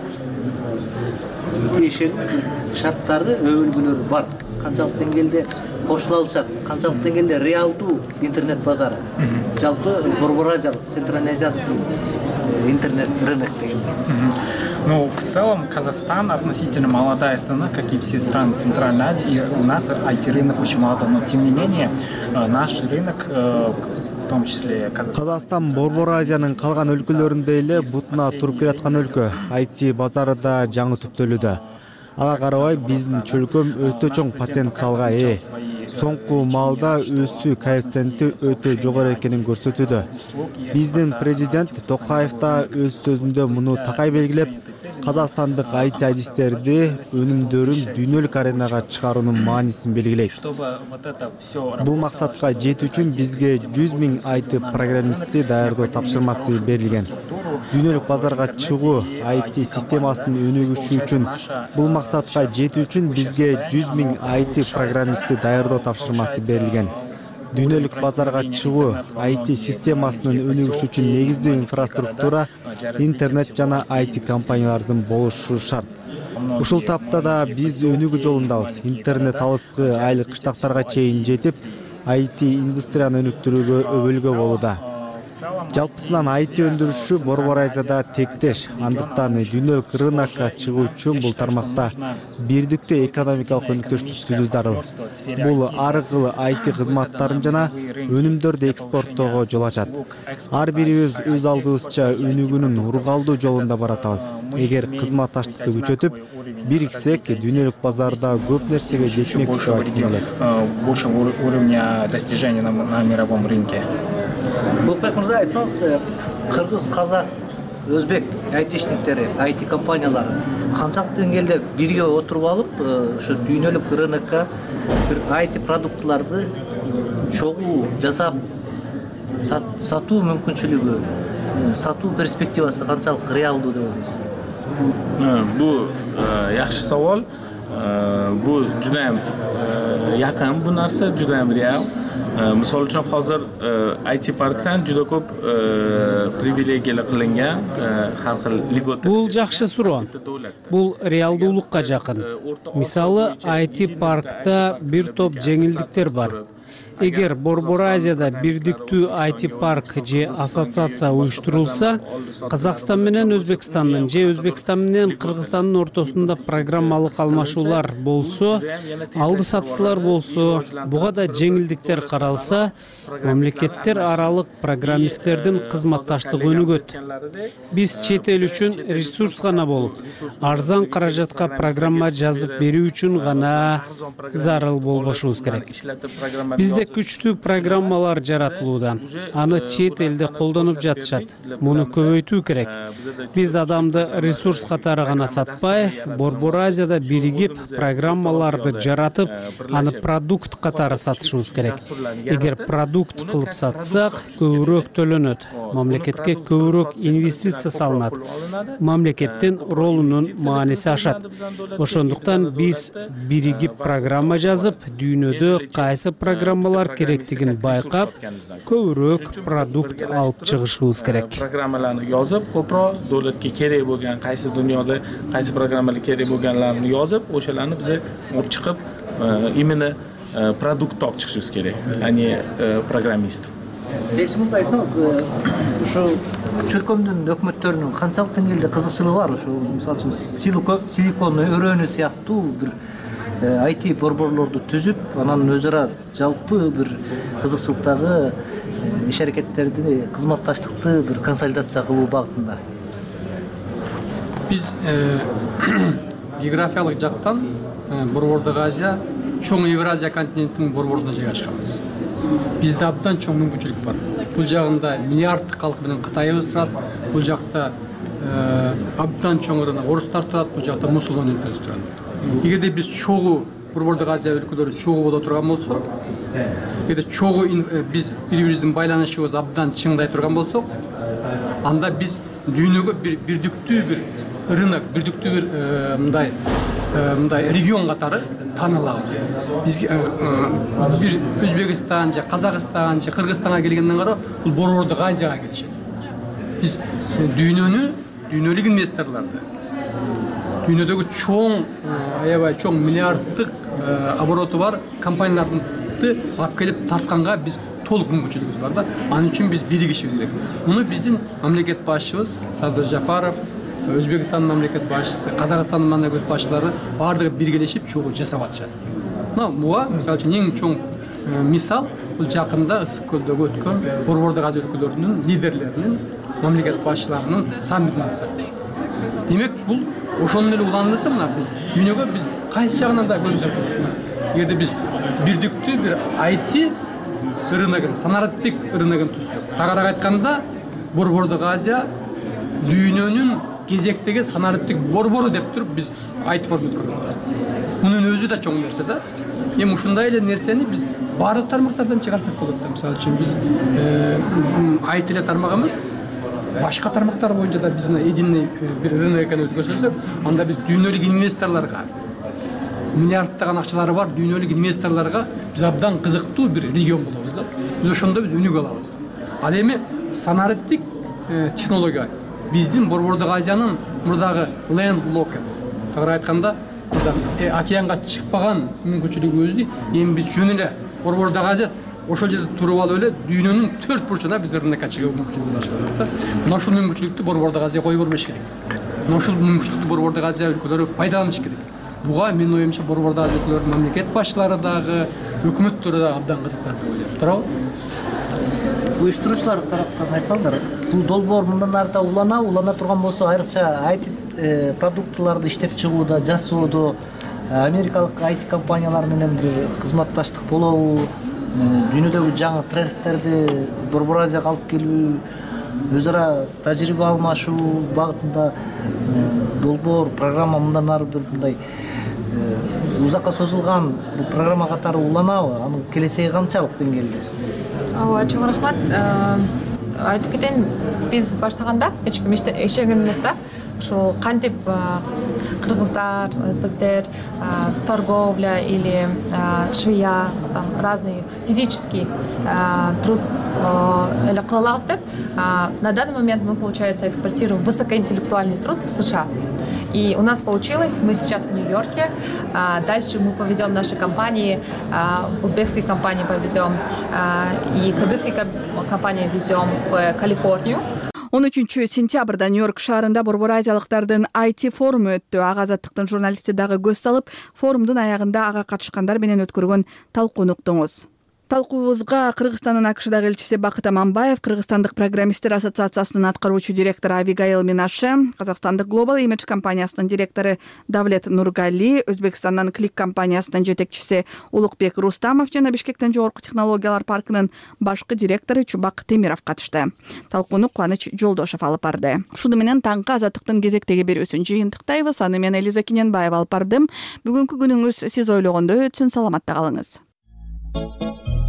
тиешелүү шарттары, өбөлгөлөрү бар? Канчалык деңгээлде кошула алышат? Канчалык деңгээлде реалдуу интернет базары? Жалпы Борбор Азиялык централизациялык интернет рынок деген. Ну, в целом, Казахстан относительно молодая страна, как и все страны Центральной Азии, и у нас ай ти-рынок очень молодой, но тем не менее, наш рынок, в том числе Казахстан... Казахстан Борбор Азиянын калган өлкөлөрүндөй эле бутуна туруп келаткан өлкө. ай ти базары да жаңы түптөлүүдө. Ага карабай биздин чөлкөм өтө чоң потенциалга ээ. Соңку маалда өсүү коэффициенти өтө жогору экенин көрсөтүүдө. Биздин президент Токаев да өз сөзүндө муну такай белгилеп, казакстандык ай ти адистерди өнүмдөрүн дүйнөлүк аренага чыгаруунун маанисин белгилейт. Бул максатка жетүү үчүн бизге жүз миң ай ти программистти даярдоо тапшырмасы берилген. Дүйнөлүк базарга чыгуу ай ти системасынын өнүгүшү үчүн бул максатка жетүү үчүн бизге жүз миң ай ти программистти даярдоо тапшырмасы берилген. Дүйнөлүк базарга чыгуу ай ти системасынын өнүгүшү үчүн негиздүү инфраструктура интернет жана ай ти компаниялардын болушу шарт. Ушул тапта да биз өнүгүү жолундабыз. Интернет алыскы айлык кыштактарга чейин жетип, ай ти индустрияны өнүктүрүүгө өбөлгө болууда. Жалпысынан ай ти өндүрүшү Борбор Азияда тектеш. Андыктан дүйнөлүк рынокко чыгуу үчүн бул тармакта бирдиктүү экономикалык өнүктүштүк түзүү зарыл. Бул ар кыл ай ти кызматтарын жана өнүмдөрдү экспорттоого жол ачат. Ар бирибиз өз алдыбызча өнүгүүнүн ургалдуу жолунда баратабыз. Эгер кызматташтыкты күчөтүп, бириксек, дүйнөлүк базарда көп нерсеге жетмекпиз деп айтып келет. Больше уровня достижений на мировом рынке. Болотбек мырза, айтсаңыз, кыргыз, казак, өзбек айтишниктери, ай ти компаниялары канчалык деңгээлде бирге отуруп алып, ошо дүйнөлүк рынокко бир ай ти продуктуларды чогуу жасап сатуу мүмкүнчүлүгү, сатуу перспективасы канчалык реалдуу деп ойлойсуз? Бул жакшы savol. Bu juda ham yaqin bu narsa, juda ham real. Misol uchun hozir ай ти parkdan juda ko'p privilegiyalar qilingan har xil ligota. Бул жакшы суроо. Бул реалдуулукка жакын. Мисалы, ай ти паркта бир топ жеңилдиктер бар. эгер Борбор Азияда бирдиктүү ай ти парк же ассоциация уюштурулса, Казакстан менен Өзбекстандын же Өзбекстан менен Кыргызстандын ортосунда программалык алмашуулар болсо, алды саттылар болсо, буга да жеңилдиктер каралса, мамлекеттер аралык программисттердин кызматташтыгы өнүгөт. Биз чет эл үчүн ресурс гана болуп, арзан каражатка программа жазып берүү үчүн гана зарыл болбошубуз керек. Бизде күчтүү программалар жаратылууда. Аны чет элде колдонуп жатышат. Муну көбөйтүү керек. Биз адамды ресурс катары гана сатпай, Борбор Азияда биригип программаларды жаратып, аны продукт катары сатышыбыз керек. Эгер продукт кылып сатсак, көбүрөөк төлөнөт. Мамлекетке көбүрөөк инвестиция салынат. Мамлекеттин ролунун мааниси ашат. Ошондуктан биз биригип программа жазып, дүйнөдө кайсы программалар керектигин байкап, көбүрөөк продукт алып чыгышыбыз керек. Программаларны жазып, көпрок davlatga kerak bo'lgan qaysi dunyoda qaysi programmalar kerak bo'lganlarini yozib, o'shalarni biza olib chiqib, именно продукт olib chiqishimiz kerak, a не programmist. Бекшимиз айтсаңыз, ушу чөлкөмдүн өкмөттөрүнүн канчалык деңгээлде кызыкчылыгы бар? Ушу мисалы үчүн силикон өрөөнү сыяктуу бир ай ти борборлорду түзүп, анан өзү ара жалпы бир кызыкчылыктагы иш аракеттерди, кызматташтыкты бир консолидация кылуу багытында. Биз географиялык жактан Борбордук Азия, чоң Евразия континентинин борборунда жайгашканбыз. Бизде абдан чоң мүмкүнчүлүк бар. Бул жагында миллиарддык калк менен Кытайыбыз турат, бул жакта абдан чоң рынок орустар турат, бул жакта мусулман өлкөсү турат. Эгерде биз чогуу Борбордук Азия өлкөлөрү чогуу боло турган болсок, эгерде чогуу биз бири-бирибиздин байланышыбыз абдан чыңдай турган болсок, анда биз дүйнөгө бир бирдиктүү бир рынок, бирдиктүү бир мындай мындай регион катары таанылабыз. Бизге бир Өзбекстан же Казакстан же Кыргызстанга келгенден кара бул Борбордук Азияга келишет. Биз дүйнөнү, дүйнөлүк инвесторларды, дүйнөдөгү чоң, аябай чоң миллиарддык обороту бар компанияларды алып келип тартканга биз толук мүмкүнчүлүгүбүз бар да. Анын үчүн биз биригишибиз керек. Муну биздин мамлекет башчыбыз Садыр Жапаров, Өзбекстандын мамлекет башчысы, Казакстандын мамлекет башчылары бардыгы биргелешип чогуу жасап атышат. Мына буга мисалы үчүн эң чоң мисал бул жакында Ысык көлдөгү өткөн Борбордук Азия өлкөлөрүнүн лидерлеринин, мамлекет башчыларынын саммитин атышат. Демек бул ошондой эле уланылса, мына биз дүйнөгө биз кайсы жагынан да көрсөк, эгерде биз бирдиктүү бир ай ти рыногун, санариптик рыногун түзсөк, тагыраак айтканда Борбордук Азия дүйнөнүн кезектеги санариптик борбору деп туруп биз ай ти форум өткөргөнбүз. Мунун өзү да чоң нерсе да. Эми ушундай эле нерсени биз баардык тармактардан чыгарсак болот да. Мисалы үчүн биз ай ти эле тармак эмес, башка тармактар боюнча да биз мына единый бир рынок экенибизди көрсөтсөк, анда биз дүйнөлүк инвесторлорго, миллиарддаган акчалары бар дүйнөлүк инвесторлорго биз абдан кызыктуу бир регион болобуз да. Биз ошондо биз өнүгө алабыз. Ал эми санариптик технология биздин Борбордук Азиянын мурдагы land locker, тагыраак айтканда, океанга чыкпаган мүмкүнчүлүгүбүздү эми биз жөн эле Борбордук Азия ошол жерде туруп алып эле дүйнөнүн төрт бурчуна биз рынокко чыгуу мүмкүнчүлүгүн ачылат да. Мына ушул мүмкүнчүлүктү Борбордук Азия кое бербеш керек. Мына ушул мүмкүнчүлүктү Борбордук Азия өлкөлөрү пайдаланыш керек. Буга менин оюмча Борбордук Азия өлкөлөрүнүн мамлекет башчылары дагы, өкмөттөрү да абдан кызыктар деп ойлойм. Туурабы? Уюштуруучулар тараптан айтсаңыздар, бул долбоор мындан ары да улана, улана турган болсо, айрыкча ай ти продуктларды иштеп чыгууда, жасоодо америкалык ай ти компаниялар менен бир кызматташтык болобу, дүйнөдөгү жаңы трендтерди Борбор Азияга алып келүү, өз ара тажрыйба алмашуу багытында долбоор программа мындан ары бир мындай узакка созулган бир программа катары уланабы? Анын келечеги канчалык деңгээлде? Ооба, чоң рахмат. Айтып кетейин, биз баштаганда эч ким эчегин эмес да. Ушул кантип кыргыздар, өзбектер торговля или швея, там разный физический труд эле кыла алабыз деп, на данный момент мы, получается, экспортируем высокоинтеллектуальный труд в США. И у нас получилось. Мы сейчас в Нью-Йорке. Дальше мы повезем наши компании, узбекские компании повезем, и кыргызские компании везем в Калифорнию. он үчүнчү сентябрда Нью-Йорк шаарында борбор азиялыктардын ай ти форуму өттү. Ага Азаттыктын журналисти дагы көз салып, форумдун аягында ага катышкандар менен өткөргөн талкууну уктуңуз. Талкуубузга Кыргызстандын АКШдагы элчиси Бакыт Аманбаев, Кыргызстандык программисттер ассоциациясынын аткаруучу директору Авигаил Минаше, Казакстандык Global Image компаниясынын директору Давлет Нургали, Өзбекстандан Клик компаниясынын жетекчиси Улукбек Рустамов жана Бишкектен Жогорку технологиялар паркынын башкы директору Чубак Темиров катышты. Талкууну Кубаныч Жолдошов алып барды. Ушуну менен таңкы Азаттыктын кезектеги берүүсүн жыйынтыктайбыз. Аны мен Элиза Киненбаева алып бардым. Бүгүнкү күнүңүз сиз ойлогондой өтсүн. Саламатта калыңыз.